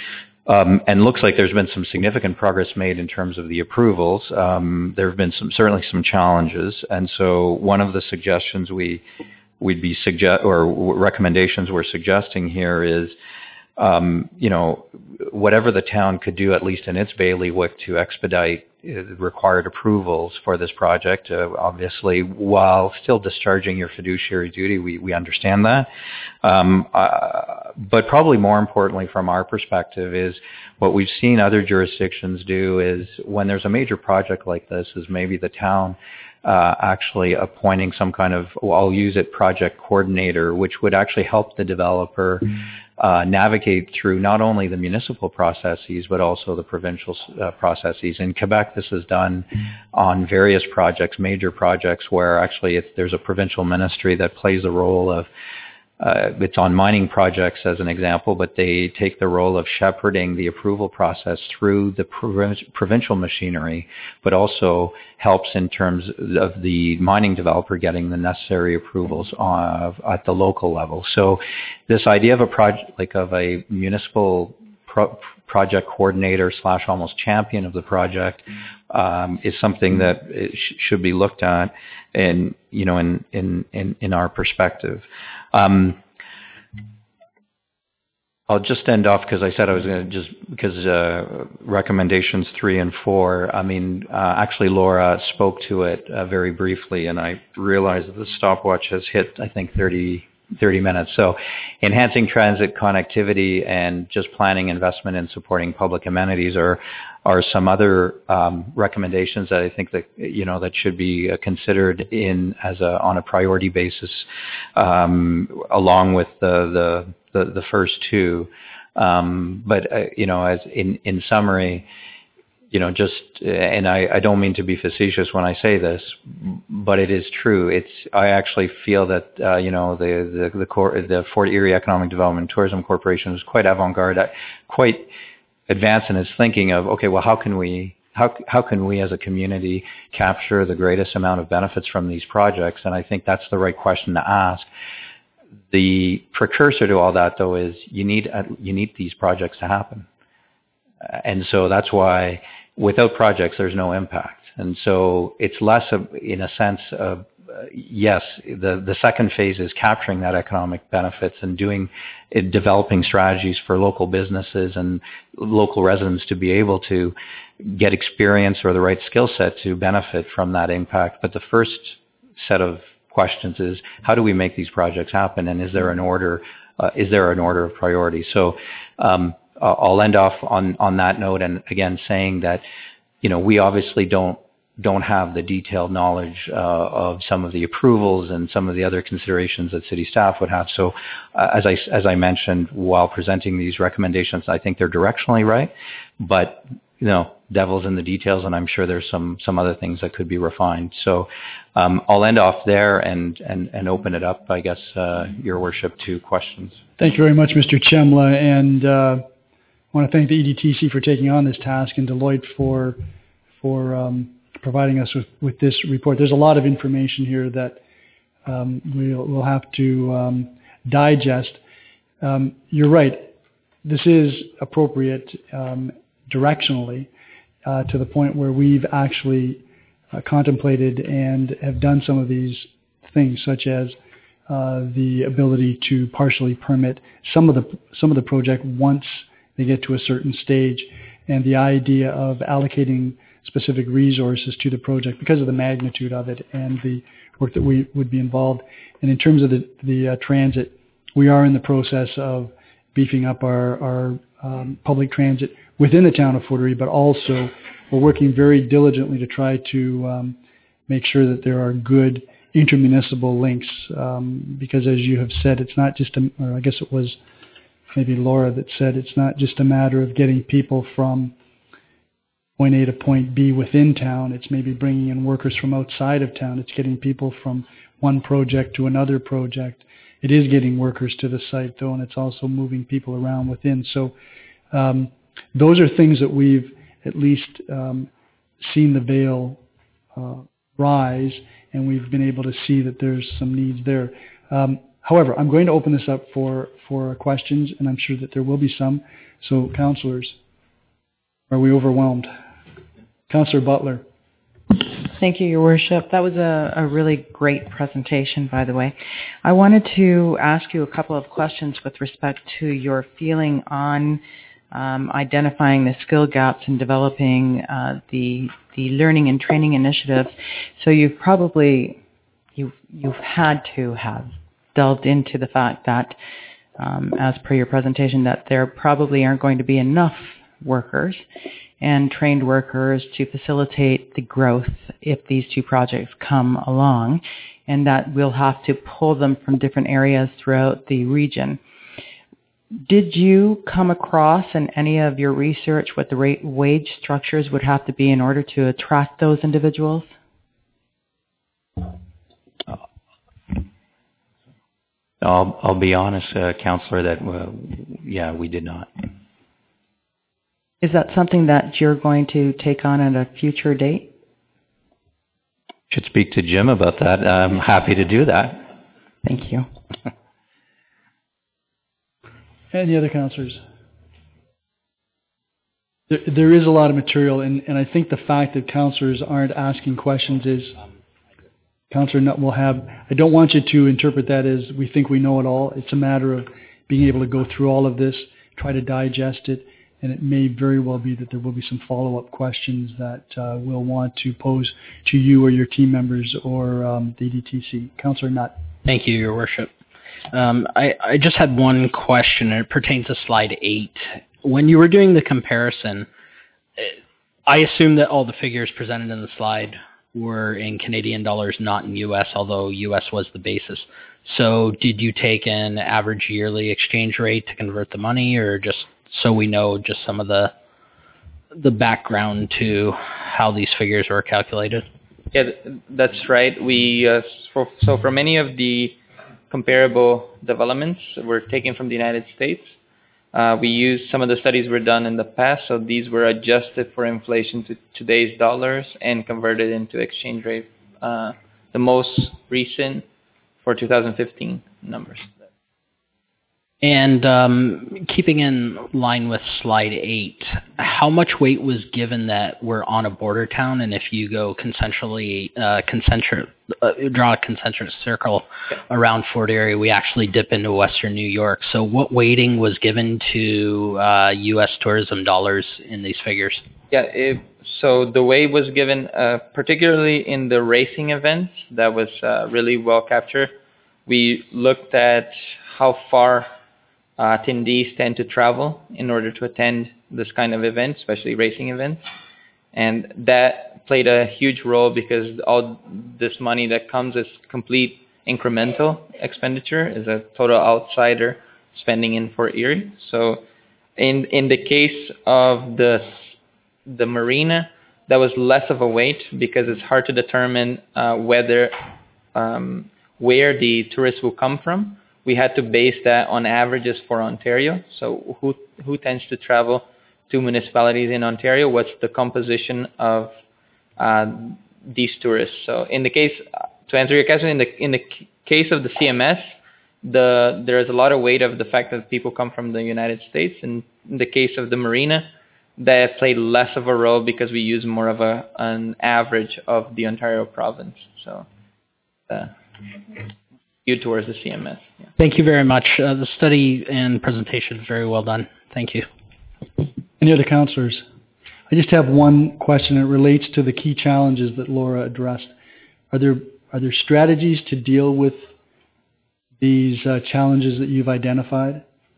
um, and looks like there's been some significant progress made in terms of the approvals. Um, there have been some certainly some challenges, and so one of the suggestions we we'd be suggest or recommendations we're suggesting here is um, you know, whatever the town could do, at least in its bailiwick, to expedite uh, required approvals for this project, uh, obviously, while still discharging your fiduciary duty, we, we understand that. Um, uh, but probably more importantly from our perspective is what we've seen other jurisdictions do is when there's a major project like this is maybe the town uh, actually appointing some kind of, well, I'll use it, project coordinator, which would actually help the developer uh, navigate through not only the municipal processes, but also the provincial uh, processes. In Quebec, this is done on various projects, major projects, where actually it's, there's a provincial ministry that plays the role of Uh, it's on mining projects as an example, but they take the role of shepherding the approval process through the prov- provincial machinery, but also helps in terms of the mining developer getting the necessary approvals on, at the local level. So this idea of a project, like of a municipal pro- project coordinator slash almost champion of the project, um, is something that it sh- should be looked at in, you know, in, in, in, in our perspective. Um, I'll just end off because I said I was going to just because uh, recommendations three and four. I mean, uh, actually, Laura spoke to it uh, very briefly, and I realized that the stopwatch has hit, I think, thirty, thirty minutes. So, enhancing transit connectivity and just planning investment and supporting public amenities are are some other um, recommendations that I think that you know that should be uh, considered in as a on a priority basis, um, along with the the the, the first two. Um, but uh, you know, as in in summary, you know, just and I, I don't mean to be facetious when I say this, but it is true. It's I actually feel that uh, you know the the the, Cor- the Fort Erie Economic Development and Tourism Corporation is quite avant-garde, quite advanced in its thinking of, okay, well, how can we, how how can we as a community capture the greatest amount of benefits from these projects? And I think that's the right question to ask. The precursor to all that, though, is you need you need these projects to happen, and so that's why without projects there's no impact. And so it's less of, in a sense, of Uh, yes, the, the second phase is capturing that economic benefits and doing, uh, developing strategies for local businesses and local residents to be able to get experience or the right skill set to benefit from that impact. But the first set of questions is, how do we make these projects happen? And is there an order, uh, is there an order of priority? So um, I'll end off on, on that note, and again saying that, you know, we obviously don't don't have the detailed knowledge uh, of some of the approvals and some of the other considerations that city staff would have. So uh, as I as I mentioned while presenting these recommendations, I think they're directionally right, but you know, devil's in the details, and I'm sure there's some some other things that could be refined. So um, I'll end off there and, and, and open it up, I guess, uh, Your Worship, to questions. Thank you very much, Mister Chemla, and uh, I want to thank the E D T C for taking on this task and Deloitte for for um, providing us with, with this report. There's a lot of information here that um, we'll, we'll have to um, digest. Um, you're right. This is appropriate um, directionally uh, to the point where we've actually uh, contemplated and have done some of these things, such as uh, the ability to partially permit some of the some of the project once they get to a certain stage, and the idea of allocating specific resources to the project because of the magnitude of it and the work that we would be involved. And in terms of the, the uh, transit, we are in the process of beefing up our, our um, public transit within the town of Fort Erie, but also we're working very diligently to try to um, make sure that there are good intermunicipal links um, because, as you have said, it's not just, a, or I guess it was maybe Laura that said, it's not just a matter of getting people from point A to point B within town. It's maybe bringing in workers from outside of town. It's getting people from one project to another project. It is getting workers to the site, though, and it's also moving people around within. So um, those are things that we've at least um, seen the veil uh, rise, and we've been able to see that there's some needs there. Um, however, I'm going to open this up for, for questions, and I'm sure that there will be some. So, councillors, are we overwhelmed? Councillor Butler. Thank you, Your Worship. That was a, a really great presentation, by the way. I wanted to ask you a couple of questions with respect to your feeling on um, identifying the skill gaps and developing uh, the the learning and training initiatives. So you've probably you you've had to have delved into the fact that, um, as per your presentation, that there probably aren't going to be enough workers and trained workers to facilitate the growth if these two projects come along, and that we'll have to pull them from different areas throughout the region. Did you come across in any of your research what the rate wage structures would have to be in order to attract those individuals? I'll, I'll be honest, uh, Councillor, that, uh, yeah, we did not. Is that something that you're going to take on at a future date? Should speak to Jim about that. I'm happy to do that. Thank you. Any other councillors? There, there is a lot of material, and, and I think the fact that councillors aren't asking questions is, Councillor Nutt will have, I don't want you to interpret that as we think we know it all. It's a matter of being able to go through all of this, try to digest it, and it may very well be that there will be some follow-up questions that uh, we'll want to pose to you or your team members or um, the D T C. Councillor Nutt. Thank you, Your Worship. Um, I, I just had one question, and it pertains to slide eight. When you were doing the comparison, I assume that all the figures presented in the slide were in Canadian dollars, not in U S, although U S was the basis. So did you take an average yearly exchange rate to convert the money, or just so we know just some of the the background to how these figures were calculated? Yeah, that's right. We uh, for, so for many of the comparable developments were taken from the United States. Uh, we used some of the studies were done in the past, so these were adjusted for inflation to today's dollars and converted into exchange rate. Uh, the most recent for two thousand fifteen numbers. And um, keeping in line with slide eight, how much weight was given that we're on a border town, and if you go concentrically, uh, concentric, uh, draw a concentric circle around Fort Erie, we actually dip into Western New York. So what weighting was given to uh, U S tourism dollars in these figures? Yeah, it, so the weight was given, uh, particularly in the racing events, that was uh, really well captured. We looked at how far Uh, attendees tend to travel in order to attend this kind of event, especially racing events. And that played a huge role because all this money that comes is complete incremental expenditure, is a total outsider spending in Fort Erie. So in in the case of the the marina, that was less of a weight because it's hard to determine uh, whether um, where the tourists will come from. We had to base that on averages for Ontario. So who who tends to travel to municipalities in Ontario? What's the composition of uh, these tourists? So in the case, to answer your question, in the in the case of the C M S, the there is a lot of weight of the fact that people come from the United States. And in the case of the marina, that played less of a role because we use more of a an average of the Ontario province. So. Uh, towards the C M S. Yeah. Thank you very much. Uh, the study and presentation is very well done. Thank you. Any other councillors? I just have one question. It relates to the key challenges that Laura addressed. Are there are there strategies to deal with these uh, challenges that you've identified?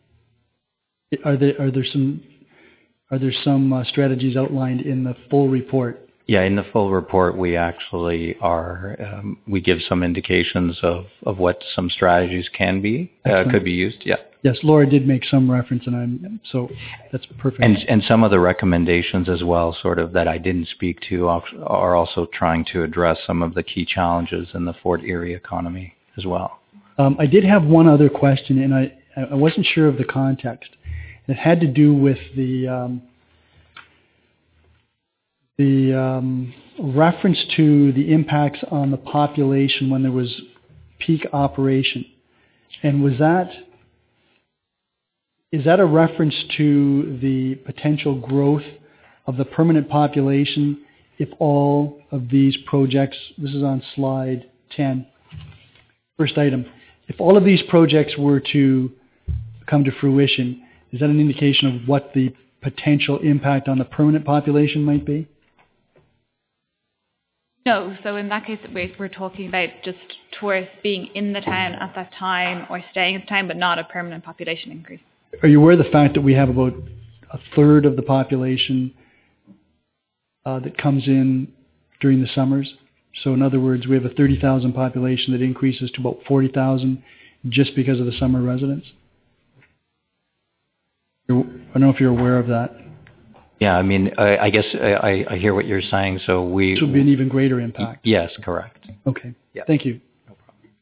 Are there are there some are there some uh, strategies outlined in the full report? Yeah, in the full report, we actually are, um, we give some indications of, of what some strategies can be, uh, could be used, yeah. Yes, Laura did make some reference, and I'm, so that's perfect. And, and some of the recommendations as well, sort of, that I didn't speak to, are also trying to address some of the key challenges in the Fort Erie economy as well. Um, I did have one other question, and I, I wasn't sure of the context. It had to do with the... Um, the um, reference to the impacts on the population when there was peak operation. And was that, is that a reference to the potential growth of the permanent population if all of these projects, this is on slide ten, first item, if all of these projects were to come to fruition, is that an indication of what the potential impact on the permanent population might be? No, so in that case, we- we're talking about just tourists being in the town at that time or staying at the time, but not a permanent population increase. Are you aware of the fact that we have about a third of the population uh, that comes in during the summers? So in other words, we have a thirty thousand population that increases to about forty thousand just because of the summer residents? You're, I don't know if you're aware of that. Yeah, I mean, I, I guess I, I hear what you're saying. So we. This would be an even greater impact. Yes, correct. Okay. Yeah. Thank you. No problem.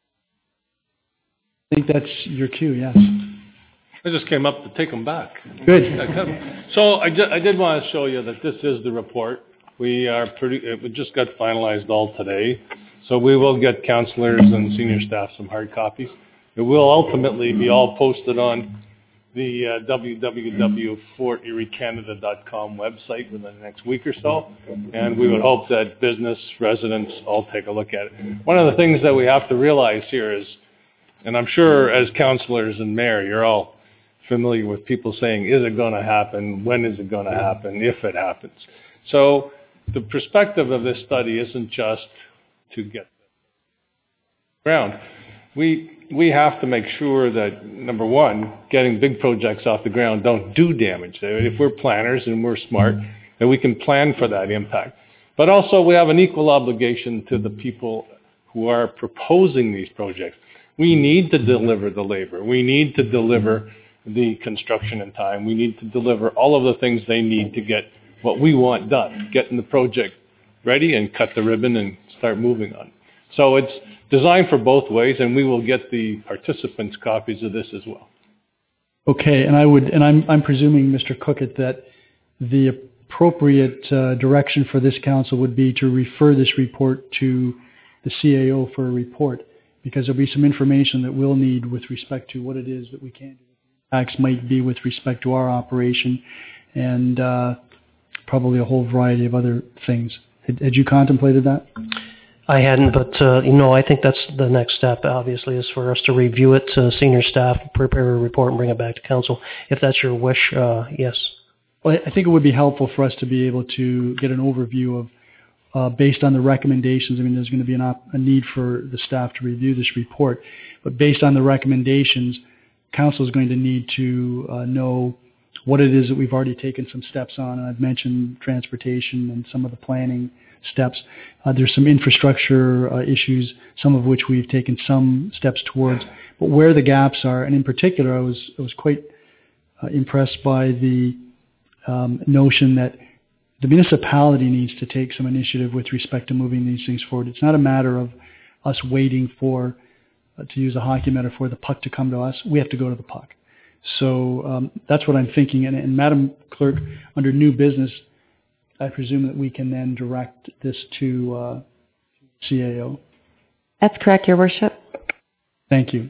I think that's your cue, yes. I just came up to take them back. Good. So I, ju- I did want to show you that this is the report. We are pretty, it just got finalized all today. So we will get councillors and senior staff some hard copies. It will ultimately be all posted on the uh, w w w dot fort erie canada dot com website within the next week or so. And we would hope that business residents all take a look at it. One of the things that we have to realize here is, and I'm sure as councillors and mayor, you're all familiar with people saying, is it going to happen? When is it going to happen? If it happens. So the perspective of this study isn't just to get ground. We we have to make sure that, number one, getting big projects off the ground don't do damage. If we're planners and we're smart, then we can plan for that impact. But also we have an equal obligation to the people who are proposing these projects. We need to deliver the labor. We need to deliver the construction in time. We need to deliver all of the things they need to get what we want done, getting the project ready and cut the ribbon and start moving on. So it's designed for both ways, and we will get the participants copies of this as well. Okay, and I would, and I'm, I'm presuming, Mister Cookett, that the appropriate uh, direction for this council would be to refer this report to the C A O for a report, because there'll be some information that we'll need with respect to what it is that we can do. Impacts might be with respect to our operation, and uh, probably a whole variety of other things. Had, had you contemplated that? I hadn't, but uh, you know, I think that's the next step. Obviously, is for us to review it, uh, senior staff, prepare a report, and bring it back to council. If that's your wish, uh, yes. Well, I think it would be helpful for us to be able to get an overview of, uh, based on the recommendations. I mean, there's going to be an op- a need for the staff to review this report, but based on the recommendations, council is going to need to uh, know what it is that we've already taken some steps on. And I've mentioned transportation and some of the planning steps. Uh, there's some infrastructure uh, issues, some of which we've taken some steps towards, but where the gaps are, and in particular, I was I was quite uh, impressed by the um, notion that the municipality needs to take some initiative with respect to moving these things forward. It's not a matter of us waiting for, uh, to use a hockey metaphor, the puck to come to us. We have to go to the puck. So um, that's what I'm thinking. And, and Madam Clerk, under new business, I presume that we can then direct this to uh, C A O. That's correct, Your Worship. Thank you.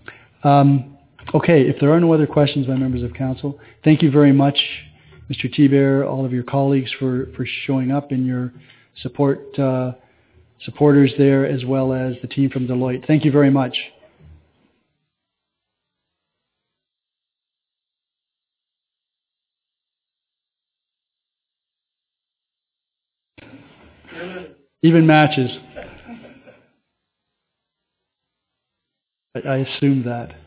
Um, okay, if there are no other questions by members of council, thank you very much, Mister Tiber, all of your colleagues for, for showing up, and your support uh, supporters there, as well as the team from Deloitte. Thank you very much. Even matches. I, I assume that.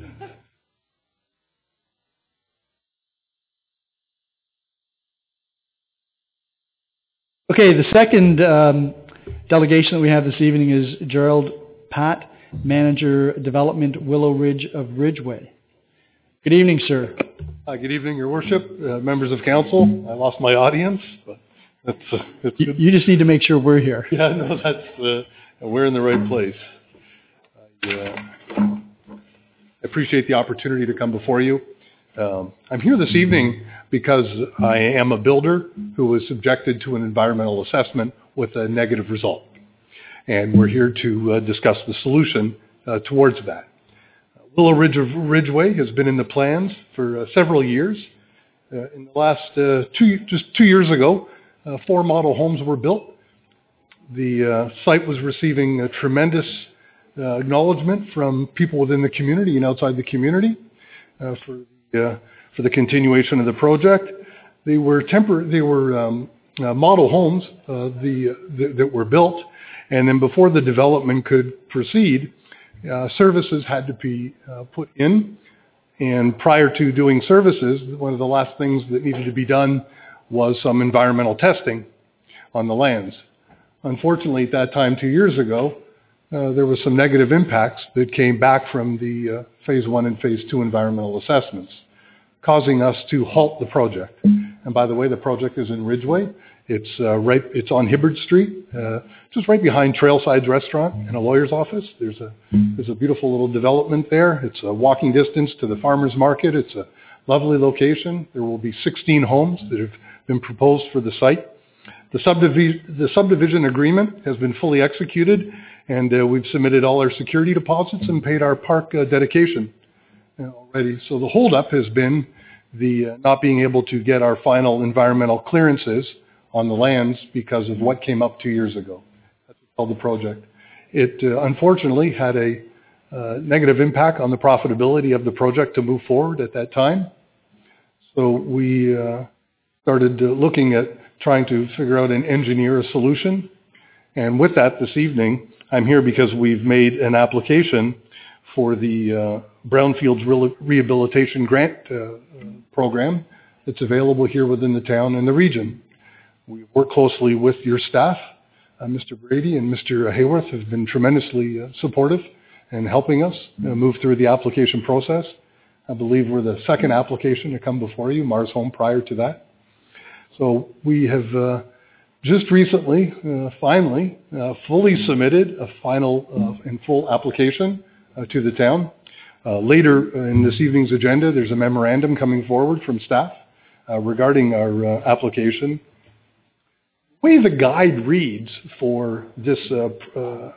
Okay, the second um, delegation that we have this evening is Gerald Pat, Manager Development, Willow Ridge of Ridgeway. Good evening, sir. Uh, good evening, Your Worship, uh, members of council. I lost my audience, but that's, uh, that's you, good. You just need to make sure we're here. Yeah, no, that's uh, we're in the right place. I uh, appreciate the opportunity to come before you. Um, I'm here this evening because I am a builder who was subjected to an environmental assessment with a negative result. And we're here to uh, discuss the solution uh, towards that. Willow Ridge of Ridgeway has been in the plans for uh, several years. Uh, in the last uh, two, just two years ago, uh, four model homes were built. The uh, site was receiving a tremendous uh, acknowledgement from people within the community and outside the community uh, for the uh, for the continuation of the project. They were tempor- They were um, uh, model homes uh, the, the that were built, and then before the development could proceed, uh, services had to be uh, put in. And prior to doing services, one of the last things that needed to be done was some environmental testing on the lands. Unfortunately, at that time, two years ago, uh, there was some negative impacts that came back from the uh, phase one and phase two environmental assessments, causing us to halt the project. And by the way, the project is in Ridgeway. It's uh, right. It's on Hibbard Street, uh, just right behind Trailsides Restaurant and a lawyer's office. There's a there's a beautiful little development there. It's a walking distance to the farmers market. It's a lovely location. There will be sixteen homes that have been proposed for the site. The subdivision, the subdivision agreement has been fully executed, and uh, we've submitted all our security deposits and paid our park uh, dedication uh, already. So the holdup has been the uh, not being able to get our final environmental clearances on the lands because of what came up two years ago. That's called the project. It uh, unfortunately had a uh, negative impact on the profitability of the project to move forward at that time. So we uh, started uh, looking at trying to figure out and engineer a solution. And with that, this evening, I'm here because we've made an application for the uh, Brownfields Re- Rehabilitation Grant uh, program that's available here within the town and the region. We work closely with your staff. Uh, Mister Brady and Mister Hayworth have been tremendously uh, supportive and helping us uh, move through the application process. I believe we're the second application to come before you, Mars Home prior to that. So we have uh, just recently, uh, finally, uh, fully submitted a final uh, and full application uh, to the town. Uh, later in this evening's agenda, there's a memorandum coming forward from staff uh, regarding our uh, application. The way the guide reads for this uh, uh,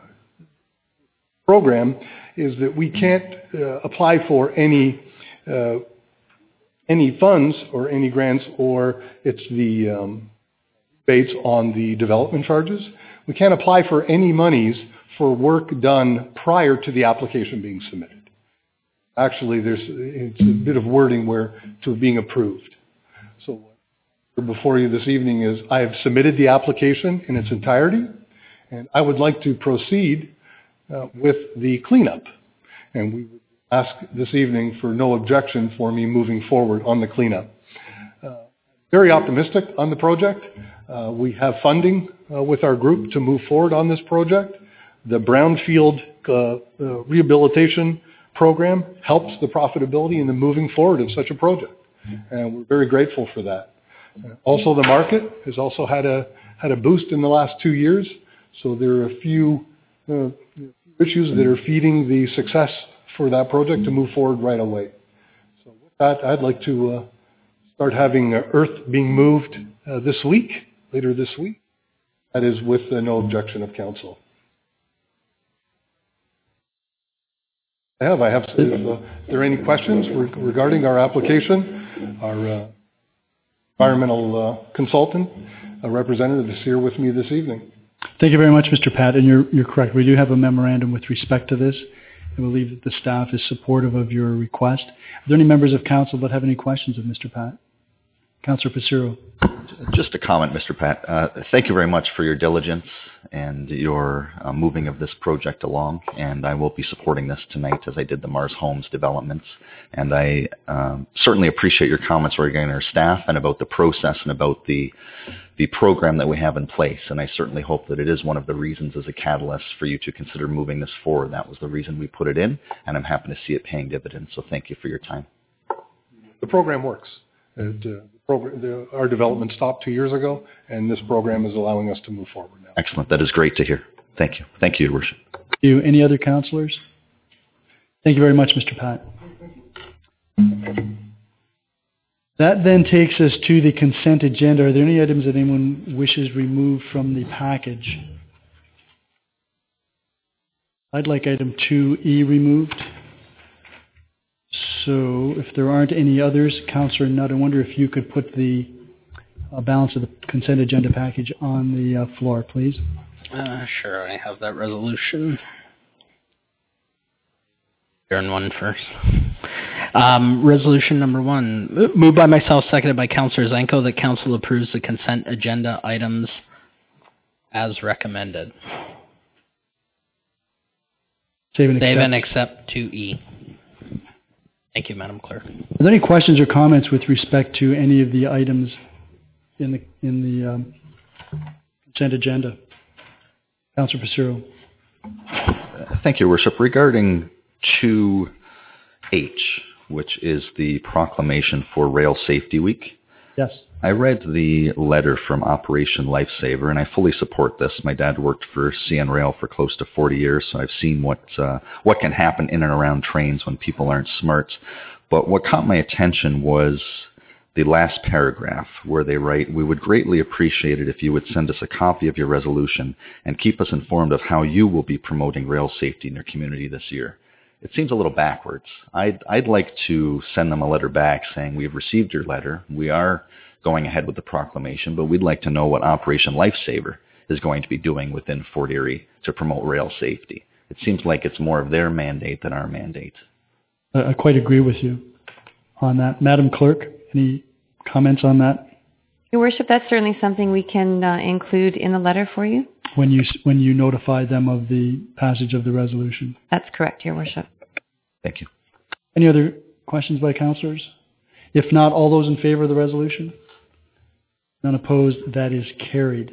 program is that we can't uh, apply for any uh, any funds or any grants, or it's the um, rebates on the development charges. We can't apply for any monies for work done prior to the application being submitted. Actually, there's it's a bit of wording where to being approved. So before you this evening is I have submitted the application in its entirety, and I would like to proceed uh, with the cleanup. And we would ask this evening for no objection for me moving forward on the cleanup. Uh, very optimistic on the project. Uh, we have funding uh, with our group to move forward on this project. The Brownfield uh, uh, Rehabilitation Program helps the profitability in the moving forward of such a project. And we're very grateful for that. Uh, also, the market has also had a had a boost in the last two years. So there are a few uh, issues that are feeding the success for that project to move forward right away. So with that, I'd like to uh, start having uh, earth being moved uh, this week, later this week. That is with uh, no objection of council. I have. I have. If uh, there are any questions re- regarding our application, our uh, environmental uh, consultant, a representative is here with me this evening. Thank you very much, Mister Pat, and you're, you're correct. We do have a memorandum with respect to this. I believe that the staff is supportive of your request. Are there any members of council that have any questions of Mister Pat? Councillor Passero. Just a comment, Mister Pat. Uh, thank you very much for your diligence and your uh, moving of this project along. And I will be supporting this tonight as I did the Mars Homes developments. And I um, certainly appreciate your comments regarding our staff and about the process and about the the program that we have in place. And I certainly hope that it is one of the reasons as a catalyst for you to consider moving this forward. That was the reason we put it in, and I'm happy to see it paying dividends. So thank you for your time. The program works. It, uh, the program, the, our development stopped two years ago, and this program is allowing us to move forward now. Excellent. That is great to hear. Thank you. Thank you, Your Worship. Thank you. Any other councillors? Thank you very much, Mister Pat. That then takes us to the consent agenda. Are there any items that anyone wishes removed from the package? I'd like item two E removed. So if there aren't any others, Councillor Nutt, I wonder if you could put the uh, balance of the consent agenda package on the uh, floor, please. Uh, sure, I have that resolution. Turn one first. Um, resolution number one, moved by myself, seconded by Councillor Zanko, that Council approves the consent agenda items as recommended. Save and Save accept. and accept two E. Thank you, Madam Clerk. Are there any questions or comments with respect to any of the items in the in the um, consent agenda? Councillor Passero. Thank you, Worship. Regarding two H, which is the proclamation for Rail Safety Week, Yes. I read the letter from Operation Lifesaver, and I fully support this. My dad worked for C N Rail for close to forty years, so I've seen what uh, what can happen in and around trains when people aren't smart. But what caught my attention was the last paragraph where they write, "We would greatly appreciate it if you would send us a copy of your resolution and keep us informed of how you will be promoting rail safety in your community this year." It seems a little backwards. I'd, I'd like to send them a letter back saying, "We've received your letter. We are going ahead with the proclamation, but we'd like to know what Operation Lifesaver is going to be doing within Fort Erie to promote rail safety." It seems like it's more of their mandate than our mandate. I quite agree with you on that. Madam Clerk, any comments on that? Your Worship, that's certainly something we can uh, include in the letter for you. When you when you notify them of the passage of the resolution. That's correct, Your Worship. Thank you. Any other questions by councillors? If not, all those in favor of the resolution? None opposed. That is carried.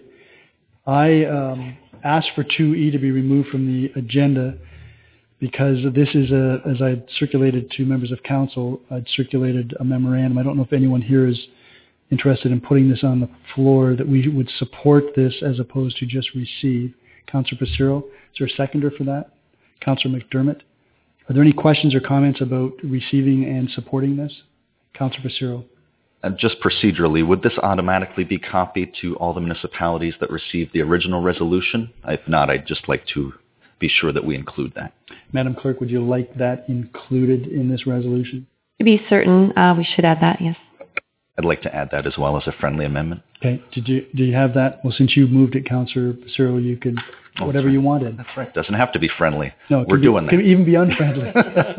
I um, asked for two E to be removed from the agenda because this is a, as I circulated to members of council, I'd circulated a memorandum. I don't know if anyone here is interested in putting this on the floor, that we would support this as opposed to just receive. Councillor Passero, is there a seconder for that? Councillor McDermott? Are there any questions or comments about receiving and supporting this? Councillor Passero. Uh, just procedurally, would this automatically be copied to all the municipalities that received the original resolution? If not, I'd just like to be sure that we include that. Madam Clerk, would you like that included in this resolution? To be certain, uh, we should add that, yes. I'd like to add that as well as a friendly amendment. Okay. Did you do you have that? Well, since you moved it, Councillor Passero, you could Oh, whatever that's you wanted. That's right. Doesn't have to be friendly. No, it We're could be- doing Could that. even be unfriendly.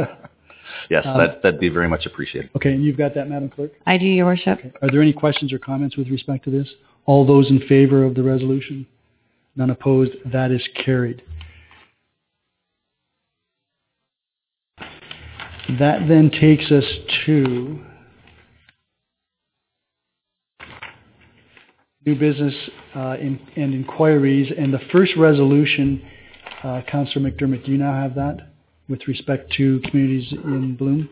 Yes, Um, that, that'd be very much appreciated. Okay, and you've got that, Madam Clerk? I do, Your Worship. Okay. Are there any questions or comments with respect to this? All those in favor of the resolution? None opposed? That is carried. That then takes us to new business uh, in, and inquiries. And the first resolution, uh, Councillor McDermott, do you now have that with respect to communities in bloom?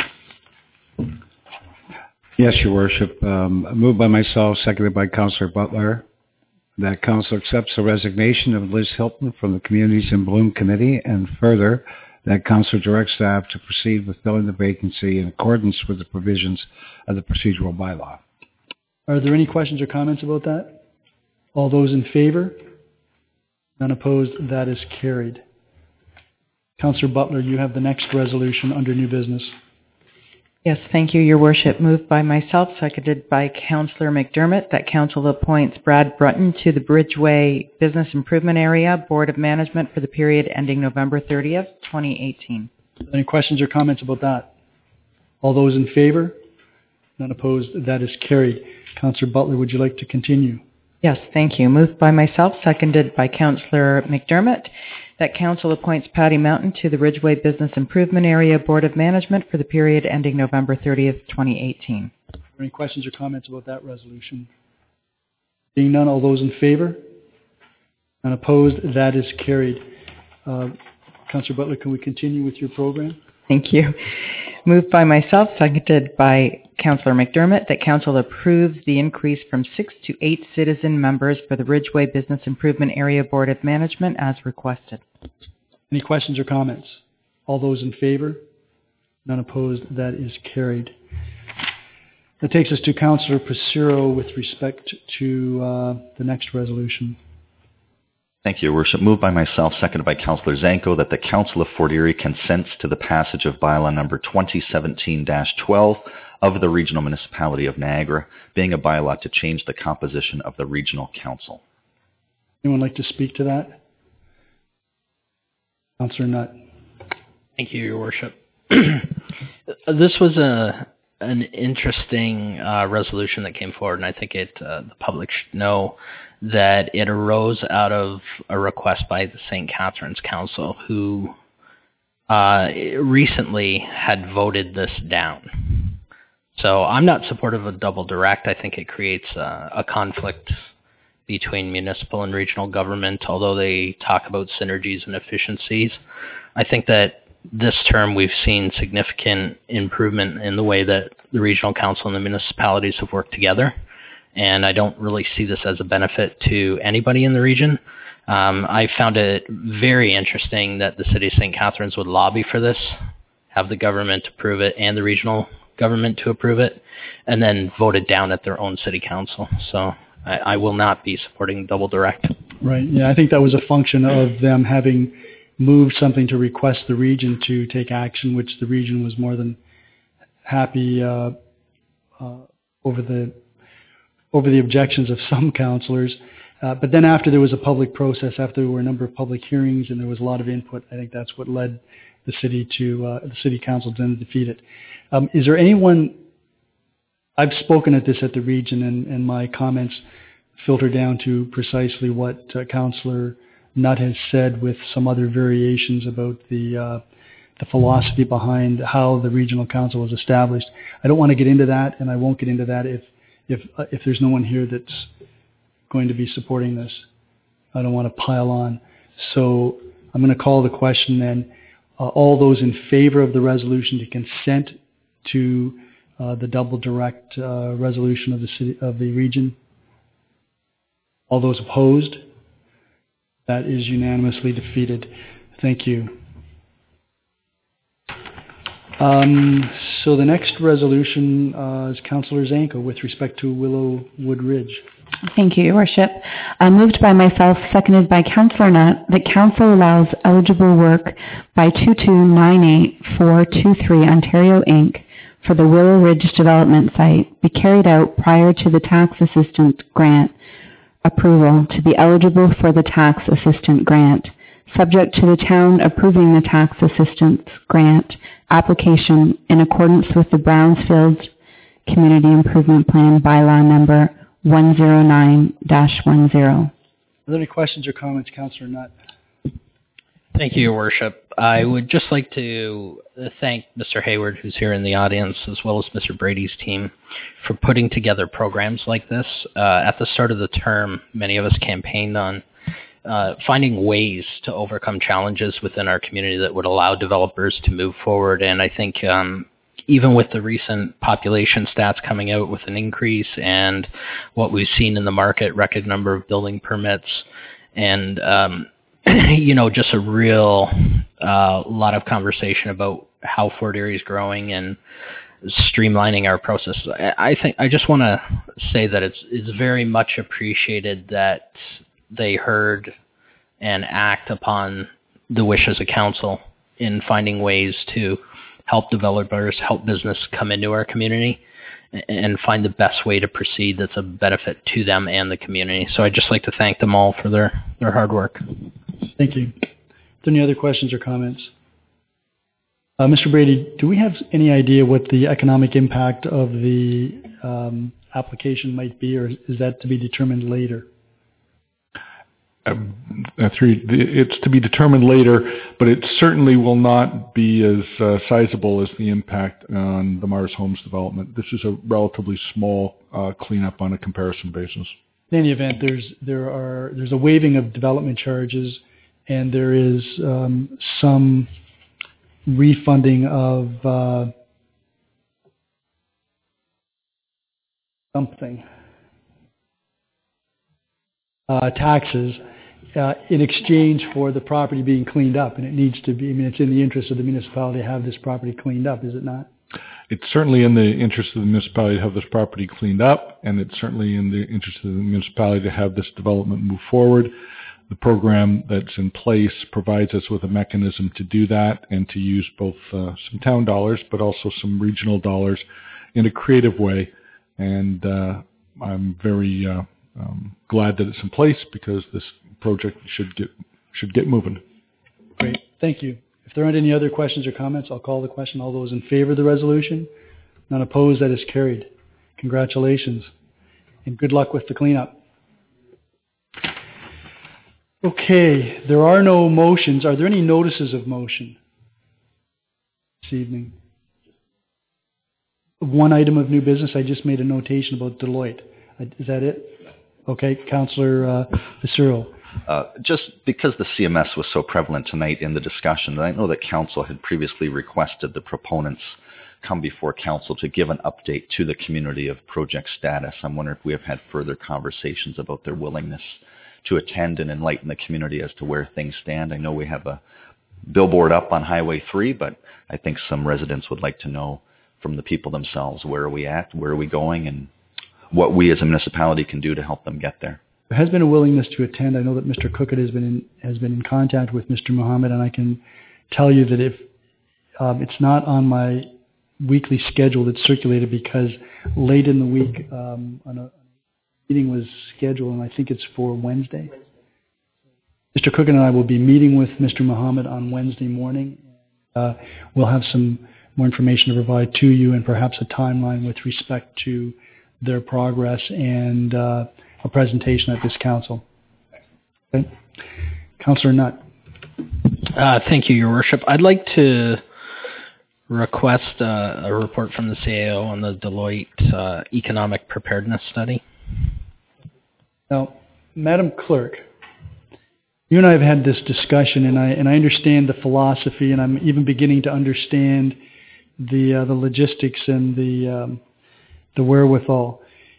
Yes, Your Worship. Um, moved by myself, seconded by Councillor Butler, that Council accepts the resignation of Liz Hilton from the Communities in Bloom Committee, and further, that Council directs staff to proceed with filling the vacancy in accordance with the provisions of the procedural bylaw. Are there any questions or comments about that? All those in favor? None opposed? That is carried. Councillor Butler, you have the next resolution under new business. Yes, thank you, Your Worship. Moved by myself, seconded by Councillor McDermott, that Council appoints Brad Brunton to the Bridgeway Business Improvement Area Board of Management for the period ending November thirtieth, twenty eighteen. Any questions or comments about that? All those in favor? None opposed? That is carried. Councillor Butler, would you like to continue? Yes, thank you. Moved by myself, seconded by Councillor McDermott, that Council appoints Patty Mountain to the Ridgeway Business Improvement Area Board of Management for the period ending November thirtieth, twenty eighteen. Are there any questions or comments about that resolution? Being none, all those in favor? None opposed? That is carried. Uh, Councillor Butler, can we continue with your program? Thank you. Moved by myself, seconded by Councillor McDermott, that Council approves the increase from six to eight citizen members for the Ridgeway Business Improvement Area Board of Management as requested. Any questions or comments? All those in favor? None opposed? That is carried. That takes us to Councillor Passero with respect to uh, the next resolution. Thank you, Your Worship. Moved by myself, seconded by Councillor Zanko, that the Council of Fort Erie consents to the passage of bylaw number twenty seventeen dash twelve of the Regional Municipality of Niagara, being a bylaw to change the composition of the Regional Council. Anyone like to speak to that? Councillor Nutt. Thank you, Your Worship. This was a an interesting uh, resolution that came forward, and I think it uh, the public should know that it arose out of a request by the Saint Catharines Council, who uh, recently had voted this down. So I'm not supportive of double direct. I think it creates a, a conflict between municipal and regional government, although they talk about synergies and efficiencies. I think that this term we've seen significant improvement in the way that the regional council and the municipalities have worked together. And I don't really see this as a benefit to anybody in the region. Um, I found it very interesting that the city of Saint Catharines would lobby for this, have the government approve it and the regional government to approve it, and then vote it down at their own city council. So I, I will not be supporting double direct. Right. Yeah, I think that was a function of them having moved something to request the region to take action, which the region was more than happy uh, uh, over the over the objections of some councillors. Uh, but then after there was a public process, after there were a number of public hearings and there was a lot of input, I think that's what led the city to, uh, the city council to defeat it. Um, is there anyone, I've spoken at this at the region, and, and my comments filter down to precisely what uh, Councillor Nutt has said, with some other variations about the uh, the philosophy behind how the regional council was established. I don't want to get into that, and I won't get into that if if uh, if there's no one here that's going to be supporting this. I don't want to pile on. So I'm going to call the question then. Uh, all those in favor of the resolution to consent to uh, the double direct uh, resolution of the city of the region. All those opposed? That is unanimously defeated. Thank you. Um, so the next resolution uh, is Councillor Zanko with respect to Willowwood Ridge. Thank you, Your Worship. Uh, moved by myself, seconded by Councillor Nutt, that Council allows eligible work by two two nine eight four two three Ontario Incorporated for the Willow Ridge development site be carried out prior to the tax assistance grant approval to be eligible for the tax assistance grant, subject to the town approving the tax assistance grant application in accordance with the Brownsfield Community Improvement Plan bylaw number one oh nine dash ten. Are there any questions or comments, Councillor Nutt? Thank you, Your Worship. I would just like to thank Mister Hayward, who's here in the audience, as well as Mister Brady's team, for putting together programs like this. Uh, at the start of the term, many of us campaigned on uh, finding ways to overcome challenges within our community that would allow developers to move forward. And I think um, even with the recent population stats coming out with an increase and what we've seen in the market, record number of building permits, and um, you know, just a real uh, lot of conversation about how Fort Erie is growing and streamlining our process. I, I think I just want to say that it's it's very much appreciated that they heard and act upon the wishes of council in finding ways to help developers, help business come into our community, and find the best way to proceed that's a benefit to them and the community. So I'd just like to thank them all for their, their hard work. Thank you. Are there any other questions or comments? Uh, Mister Brady, do we have any idea what the economic impact of the um, application might be, or is that to be determined later? Uh, three, it's to be determined later, but it certainly will not be as uh, sizable as the impact on the Mars Homes development. This is a relatively small uh, cleanup on a comparison basis. In any event, there's there are there's a waiving of development charges, and there is um, some refunding of uh, something uh, taxes. Uh, in exchange for the property being cleaned up, and it needs to be, I mean, it's in the interest of the municipality to have this property cleaned up, is it not? It's certainly in the interest of the municipality to have this property cleaned up, and it's certainly in the interest of the municipality to have this development move forward. the program that's in place provides us with a mechanism to do that and to use both uh, some town dollars but also some regional dollars in a creative way. And uh, I'm very uh, um, glad that it's in place because this project should get should get moving. Great. Thank you. If there aren't any other questions or comments, I'll call the question. All those in favor of the resolution? None opposed? That is carried. Congratulations. And good luck with the cleanup. Okay. There are no motions. Are there any notices of motion this evening? One item of new business. I just made a notation about Deloitte. Is that it? Okay. Councillor uh, Passero. Uh, just because the C M S was so prevalent tonight in the discussion, I know that Council had previously requested the proponents come before Council to give an update to the community of project status. I'm wondering if we have had further conversations about their willingness to attend and enlighten the community as to where things stand. I know we have a billboard up on Highway three, but I think some residents would like to know from the people themselves, where are we at, where are we going, and what we as a municipality can do to help them get there. There has been a willingness to attend. I know that Mister Cookett has been in, has been in contact with Mister Mohammed, and I can tell you that if um, it's not on my weekly schedule that's circulated because late in the week um, on a meeting was scheduled, and I think it's for Wednesday. Mister Cookett and I will be meeting with Mister Mohammed on Wednesday morning. Uh, we'll have some more information to provide to you and perhaps a timeline with respect to their progress and uh, a presentation at this council. Okay. Councillor Nutt. Uh, thank you, Your Worship. I'd like to request uh, a report from the C A O on the Deloitte uh, Economic Preparedness Study. Now, Madam Clerk, you and I have had this discussion, and I and I understand the philosophy, and I'm even beginning to understand the uh, the logistics and the um, the wherewithal.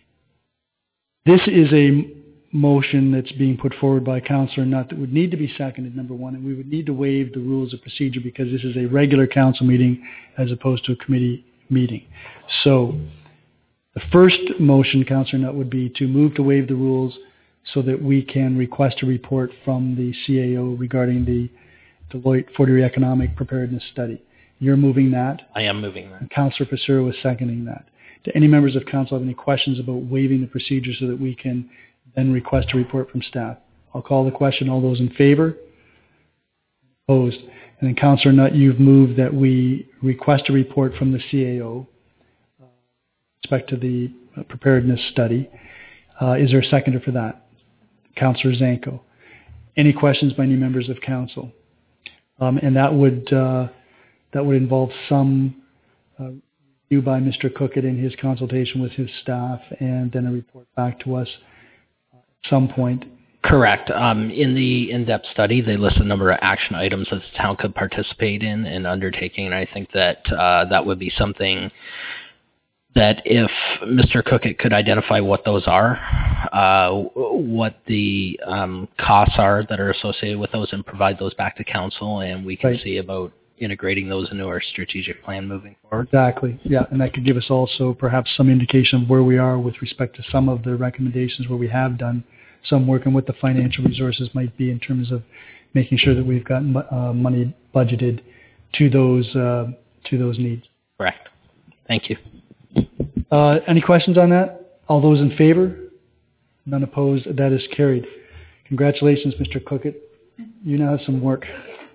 This is a motion that's being put forward by Councillor Nutt that would need to be seconded, number one, and we would need to waive the rules of procedure because this is a regular council meeting as opposed to a committee meeting. So the first motion, Councillor Nutt, would be to move to waive the rules so that we can request a report from the C A O regarding the Deloitte forty-year Economic Preparedness Study. You're moving that? I am moving that. And Councillor Passero is seconding that. Do any members of council have any questions about waiving the procedure so that we can then request a report from staff? I'll call the question. All those in favor? Opposed? And then Councillor Nutt, you've moved that we request a report from the C A O uh, with respect to the uh, preparedness study. Uh, is there a seconder for that? Councillor Zanko. Any questions by any members of council? Um, and that would uh, that would involve some uh, review by Mister Cookett in his consultation with his staff, and then a report back to us at some point. Correct. Um, in the in-depth study, they list a number of action items that the town could participate in and undertaking, and I think that uh, that would be something that if Mister Cookett could identify what those are, uh, what the um, costs are that are associated with those, and provide those back to council, and we can Right. see about integrating those into our strategic plan moving forward. Exactly. Yeah, and that could give us also perhaps some indication of where we are with respect to some of the recommendations where we have done some work and what the financial resources might be in terms of making sure that we've got uh, money budgeted to those uh, to those needs. Correct. Thank you. Uh, any questions on that? All those in favor? None opposed? That is carried. Congratulations, Mister Cookett. You now have some work.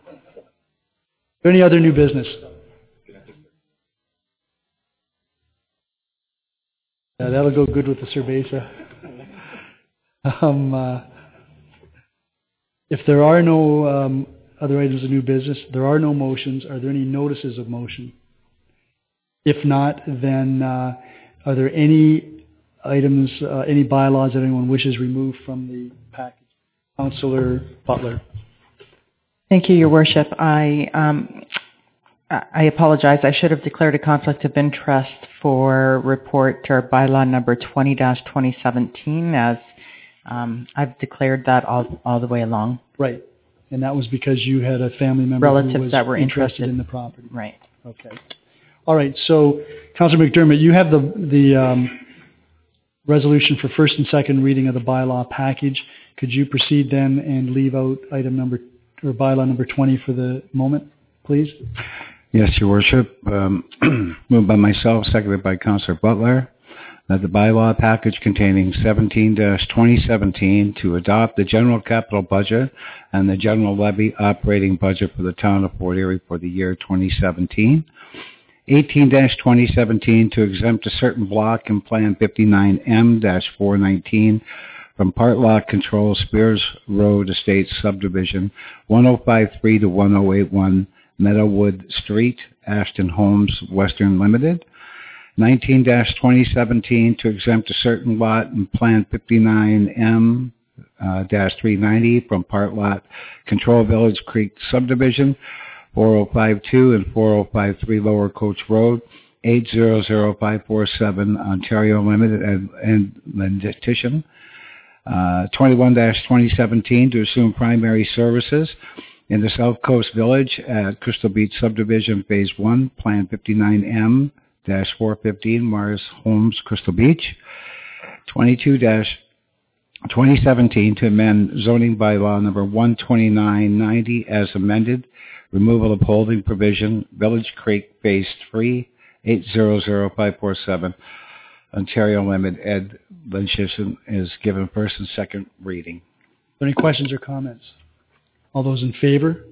Is there any other new business? Yeah, that'll go good with the Cerveza. Um, uh, if there are no um, other items of new business, there are no motions. Are there any notices of motion? If not, then uh, are there any items, uh, any bylaws that anyone wishes removed from the package? Councillor Butler. Thank you, Your Worship. I um, I apologize. I should have declared a conflict of interest for report or bylaw number twenty dash twenty seventeen, as um, I've declared that all all the way along. Right, and that was because you had a family member Relatives who was that were interested interested in the property. Right. Okay. All right. So, Councillor McDermott, you have the the um, resolution for first and second reading of the bylaw package. Could you proceed then and leave out item number, or bylaw number twenty for the moment, please? Yes, Your Worship. Um, moved by myself, seconded by Councillor Butler, that the bylaw package containing seventeen dash twenty seventeen to adopt the general capital budget and the general levy operating budget for the town of Fort Erie for the year twenty seventeen. eighteen dash twenty seventeen to exempt a certain block in Plan fifty-nine M dash four nineteen from part lot control Spears Road Estates subdivision one oh five three to one oh eight one Meadowwood Street, Ashton Homes Western Limited. nineteen dash twenty seventeen to exempt a certain lot in Plan fifty-nine M dash three ninety from part lot control Village Creek subdivision four oh five two and four oh five three Lower Coach Road, eight zero zero five four seven Ontario Limited and, and Lentition. Uh, twenty-one dash twenty seventeen to assume primary services in the South Coast Village at Crystal Beach Subdivision Phase one, Plan fifty-nine M dash four fifteen Mars Homes, Crystal Beach. twenty-two dash twenty seventeen to amend zoning bylaw number one twenty-nine ninety as amended, removal of holding provision, Village Creek Phase three, eight zero zero five four seven, Ontario Limited. Ed Lenshisson is given first and second reading. Are there any questions or comments? All those in favor?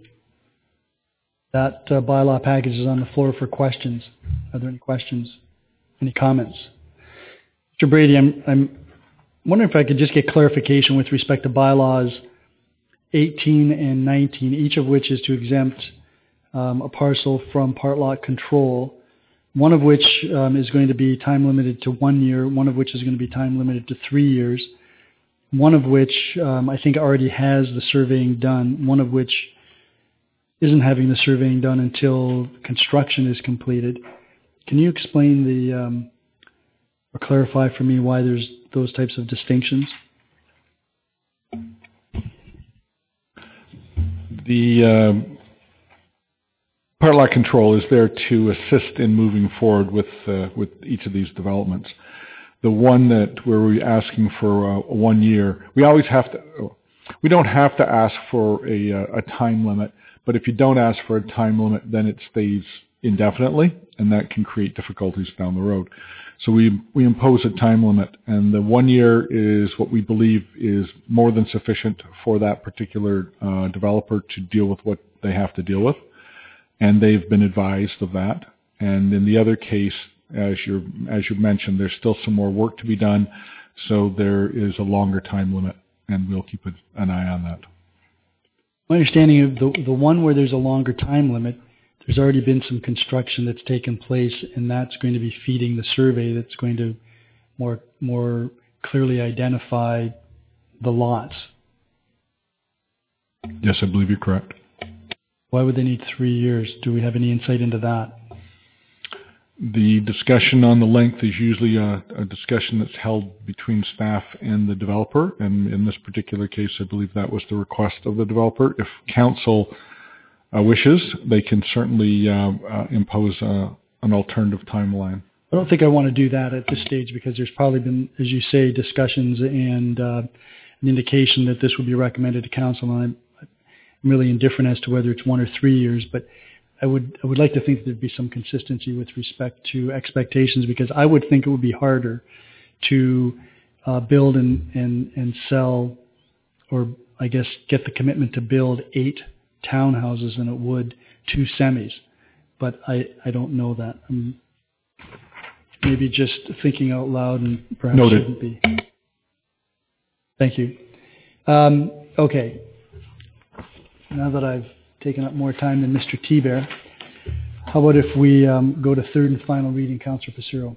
That uh, bylaw package is on the floor for questions. Are there any questions? Any comments? Mister Brady, I'm, I'm wondering if I could just get clarification with respect to bylaws eighteen and nineteen, each of which is to exempt um, a parcel from part lot control, one of which um, is going to be time limited to one year, one of which is going to be time limited to three years, one of which um, I think already has the surveying done, one of which isn't having the surveying done until construction is completed. Can you explain the, um, or clarify for me why there's those types of distinctions? The um, part lot control is there to assist in moving forward with uh, with each of these developments. The one that where we're asking for uh, one year, we always have to, we don't have to ask for a, a time limit, but if you don't ask for a time limit, then it stays indefinitely, and that can create difficulties down the road. So we we impose a time limit, and the one year is what we believe is more than sufficient for that particular uh, developer to deal with what they have to deal with, and they've been advised of that. And in the other case, as you as you mentioned, there's still some more work to be done, so there is a longer time limit, and we'll keep an eye on that. My understanding of the the one where there's a longer time limit, there's already been some construction that's taken place, and that's going to be feeding the survey that's going to more more clearly identify the lots. Yes, I believe you're correct. Why would they need three years? Do we have any insight into that? The discussion on the length is usually a, a discussion that's held between staff and the developer, and in this particular case, I believe that was the request of the developer. If council uh, wishes, they can certainly uh, uh, impose uh, an alternative timeline. I don't think I want to do that at this stage because there's probably been, as you say, discussions and uh, an indication that this would be recommended to council, and I'm, I'm really indifferent as to whether it's one or three years, but I would I would like to think there'd be some consistency with respect to expectations, because I would think it would be harder to uh, build and, and, and sell, or I guess get the commitment to build eight townhouses than it would two semis. But I, I don't know that. I'm maybe just thinking out loud and perhaps Noted. Shouldn't be. Thank you. Um, okay. Now that I've taken up more time than Mister T-Bear, how about if we um, go to third and final reading, Councillor Passero?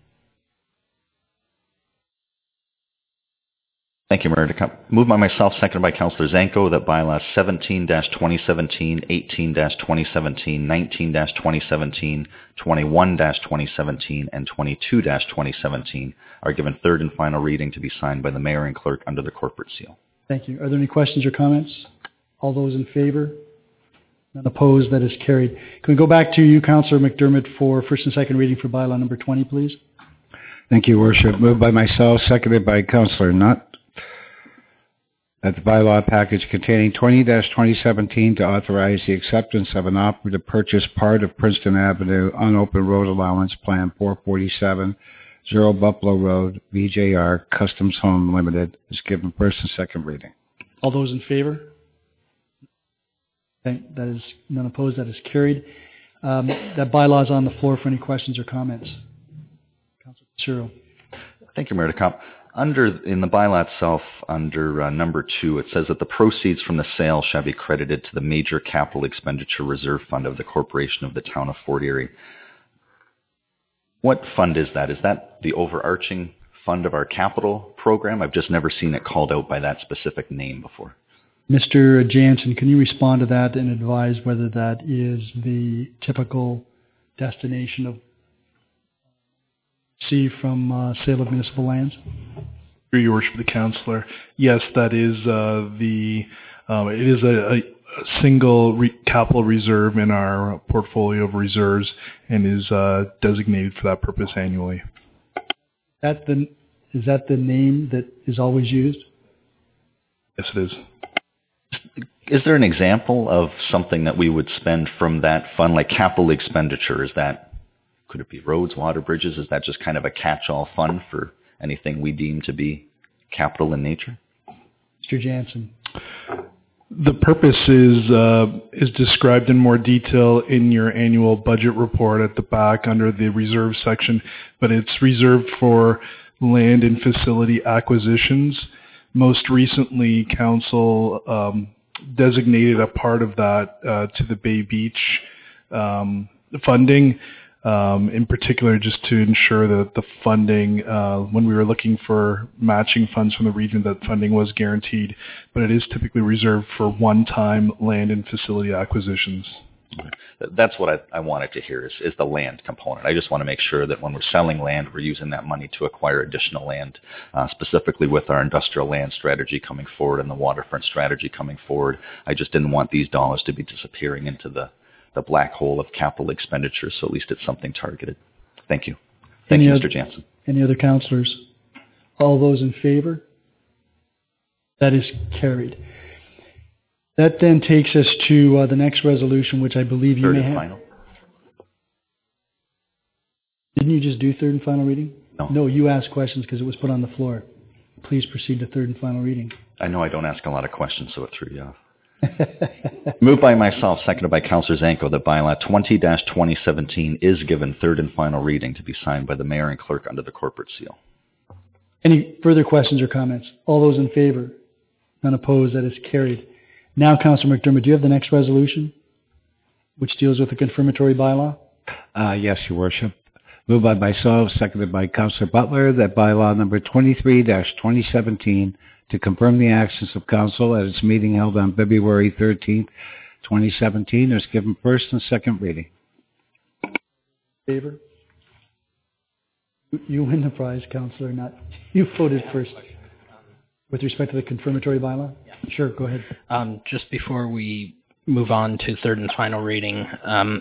Thank you, Mayor. Moved by myself, seconded by Councillor Zanko, that bylaws seventeen dash twenty seventeen, eighteen dash twenty seventeen, nineteen dash twenty seventeen, twenty-one dash twenty seventeen, and twenty-two dash twenty seventeen are given third and final reading to be signed by the Mayor and Clerk under the corporate seal. Thank you. Are there any questions or comments? All those in favor? None opposed? That is carried. Can we go back to you, Councillor McDermott, for first and second reading for bylaw number twenty, please? Thank you, Worship. Moved by myself, seconded by Councillor Nutt. That the bylaw package containing twenty dash twenty seventeen to authorize the acceptance of an offer to purchase part of Princeton Avenue unopened road allowance plan four forty-seven, Zero Buffalo Road, V J R, Customs Home Limited, is given first and second reading. All those in favor? Okay, that is none opposed. That is carried. Um, that bylaw is on the floor for any questions or comments. Councilor Cyril. Thank you, Mayor DeCamp. Under, in the bylaw itself, under uh, number two, it says that the proceeds from the sale shall be credited to the Major Capital Expenditure Reserve Fund of the Corporation of the Town of Fort Erie. What fund is that? Is that the overarching fund of our capital program? I've just never seen it called out by that specific name before. Mister Jansen, can you respond to that and advise whether that is the typical destination of see from uh, sale of municipal lands? Through your worship, the councillor, yes, that is uh, the. Um, it is a, a single re- capital reserve in our portfolio of reserves, and is uh, designated for that purpose annually. That the is that the name that is always used? Yes, it is. Is there an example of something that we would spend from that fund, like capital expenditure? Is that, could it be roads, water, bridges? Is that just kind of a catch-all fund for anything we deem to be capital in nature? Mister Jansen. The purpose is uh, is described in more detail in your annual budget report at the back under the reserve section, but it's reserved for land and facility acquisitions. Most recently, Council um, designated a part of that uh, to the Bay Beach um, funding, um, in particular just to ensure that the funding, uh, when we were looking for matching funds from the region, that funding was guaranteed. But it is typically reserved for one-time land and facility acquisitions. That's what I, I wanted to hear is, is the land component. I just want to make sure that when we're selling land, we're using that money to acquire additional land, uh, specifically with our industrial land strategy coming forward and the waterfront strategy coming forward. I just didn't want these dollars to be disappearing into the, the black hole of capital expenditures, so at least it's something targeted. Thank you. Thank any you, other, Mister Jansen. Any other councillors? All those in favor? That is carried. That then takes us to uh, the next resolution, which I believe you third may and have. Final. Didn't you just do third and final reading? No. No, you asked questions because it was put on the floor. Please proceed to third and final reading. I know I don't ask a lot of questions, so it threw you off. Moved by myself, seconded by Councillor Zanko, that bylaw twenty dash twenty seventeen is given third and final reading to be signed by the mayor and clerk under the corporate seal. Any further questions or comments? All those in favor? None opposed? That is carried. Now, Councillor McDermott, do you have the next resolution, which deals with the confirmatory bylaw? Uh, yes, Your Worship. Moved by myself, seconded by Councillor Butler, that bylaw number twenty-three dash twenty seventeen to confirm the actions of Council at its meeting held on February thirteenth, twenty seventeen is given first and second reading. Favor? You win the prize, Councillor, not you voted first. With respect to the confirmatory bylaw? Yeah. Sure, go ahead. Um, just before we move on to third and final reading, um,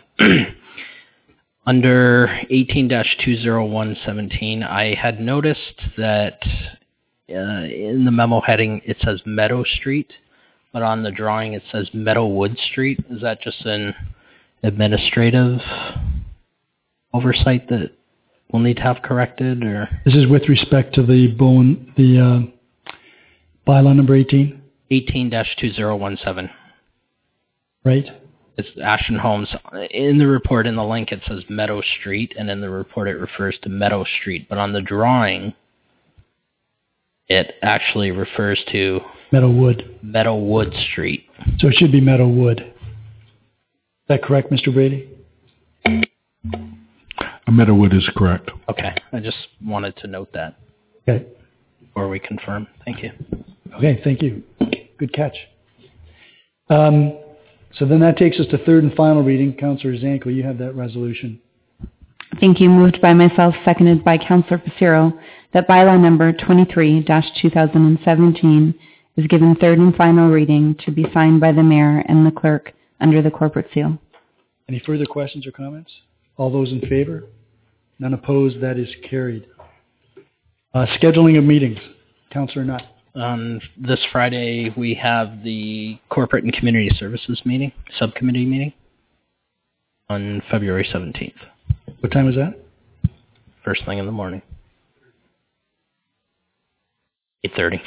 under eighteen dash two oh one seventeen, I had noticed that uh, in the memo heading it says Meadow Street, but on the drawing it says Meadowwood Street. Is that just an administrative oversight that we'll need to have corrected, or? This is with respect to the bone, the uh, bylaw number eighteen? eighteen dash two oh one seven. Right. It's Ashton Homes. In the report, in the link, it says Meadow Street, and in the report it refers to Meadow Street. But on the drawing, it actually refers to Meadowwood. Meadowwood Street. So it should be Meadowwood. Is that correct, Mister Brady? Meadowwood is correct. Okay. I just wanted to note that. Okay. Before we confirm. Thank you. Okay, thank you. Good catch. Um, so then that takes us to third and final reading. Councillor Zanko, you have that resolution. Thank you. Moved by myself, seconded by Councillor Passero, that bylaw number twenty-three dash two thousand seventeen is given third and final reading to be signed by the mayor and the clerk under the corporate seal. Any further questions or comments? All those in favor? None opposed? That is carried. Uh, scheduling of meetings. Councillor Nutt. On this Friday, we have the Corporate and Community Services meeting, subcommittee meeting, on February seventeenth. What time is that? First thing in the morning. eight thirty.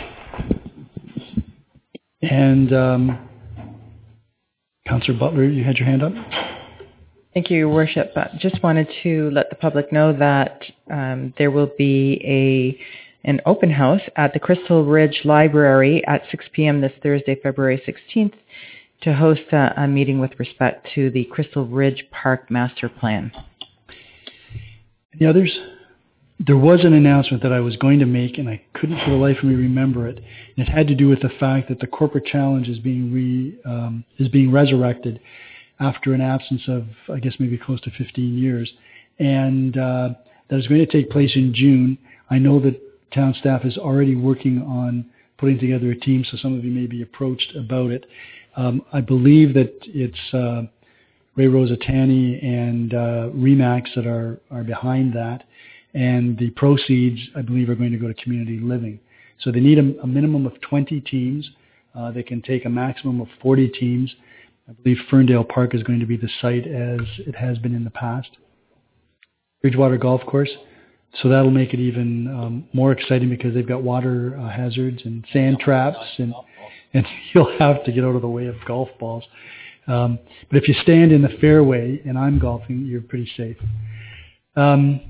And um, Councillor Butler, you had your hand up? Thank you, Your Worship. Uh, just wanted to let the public know that um, there will be a an open house at the Crystal Ridge Library at six p.m. this Thursday, February sixteenth, to host a, a meeting with respect to the Crystal Ridge Park Master Plan. Any others? There was an announcement that I was going to make, and I couldn't for the life of me remember it. And it had to do with the fact that the Corporate Challenge is being re, um, is being resurrected after an absence of, I guess, maybe close to fifteen years. And uh, that is going to take place in June. I know that town staff is already working on putting together a team, so some of you may be approached about it. Um, I believe that it's uh, Ray Rosatani and uh, Remax that are, are behind that. And the proceeds, I believe, are going to go to community living. So they need a, a minimum of twenty teams. Uh, they can take a maximum of forty teams. I believe Ferndale Park is going to be the site as it has been in the past. Bridgewater Golf Course. So that'll make it even um, more exciting because they've got water uh, hazards and sand traps, and, and you'll have to get out of the way of golf balls. Um, but if you stand in the fairway and I'm golfing, you're pretty safe. Um,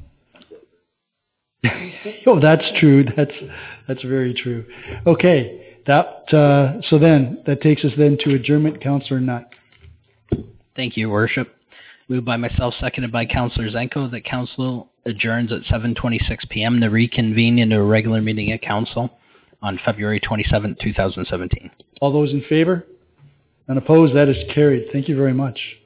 oh, that's true. That's that's very true. Okay, that uh, so then that takes us then to adjournment. Councillor Nutt. Thank you, Your Worship. Moved by myself, seconded by Councillor Zenko, that Council adjourns at seven twenty-six p.m. to reconvene into a regular meeting at Council on February twenty-seventh, two thousand seventeen. All those in favor? None opposed? That is carried. Thank you very much.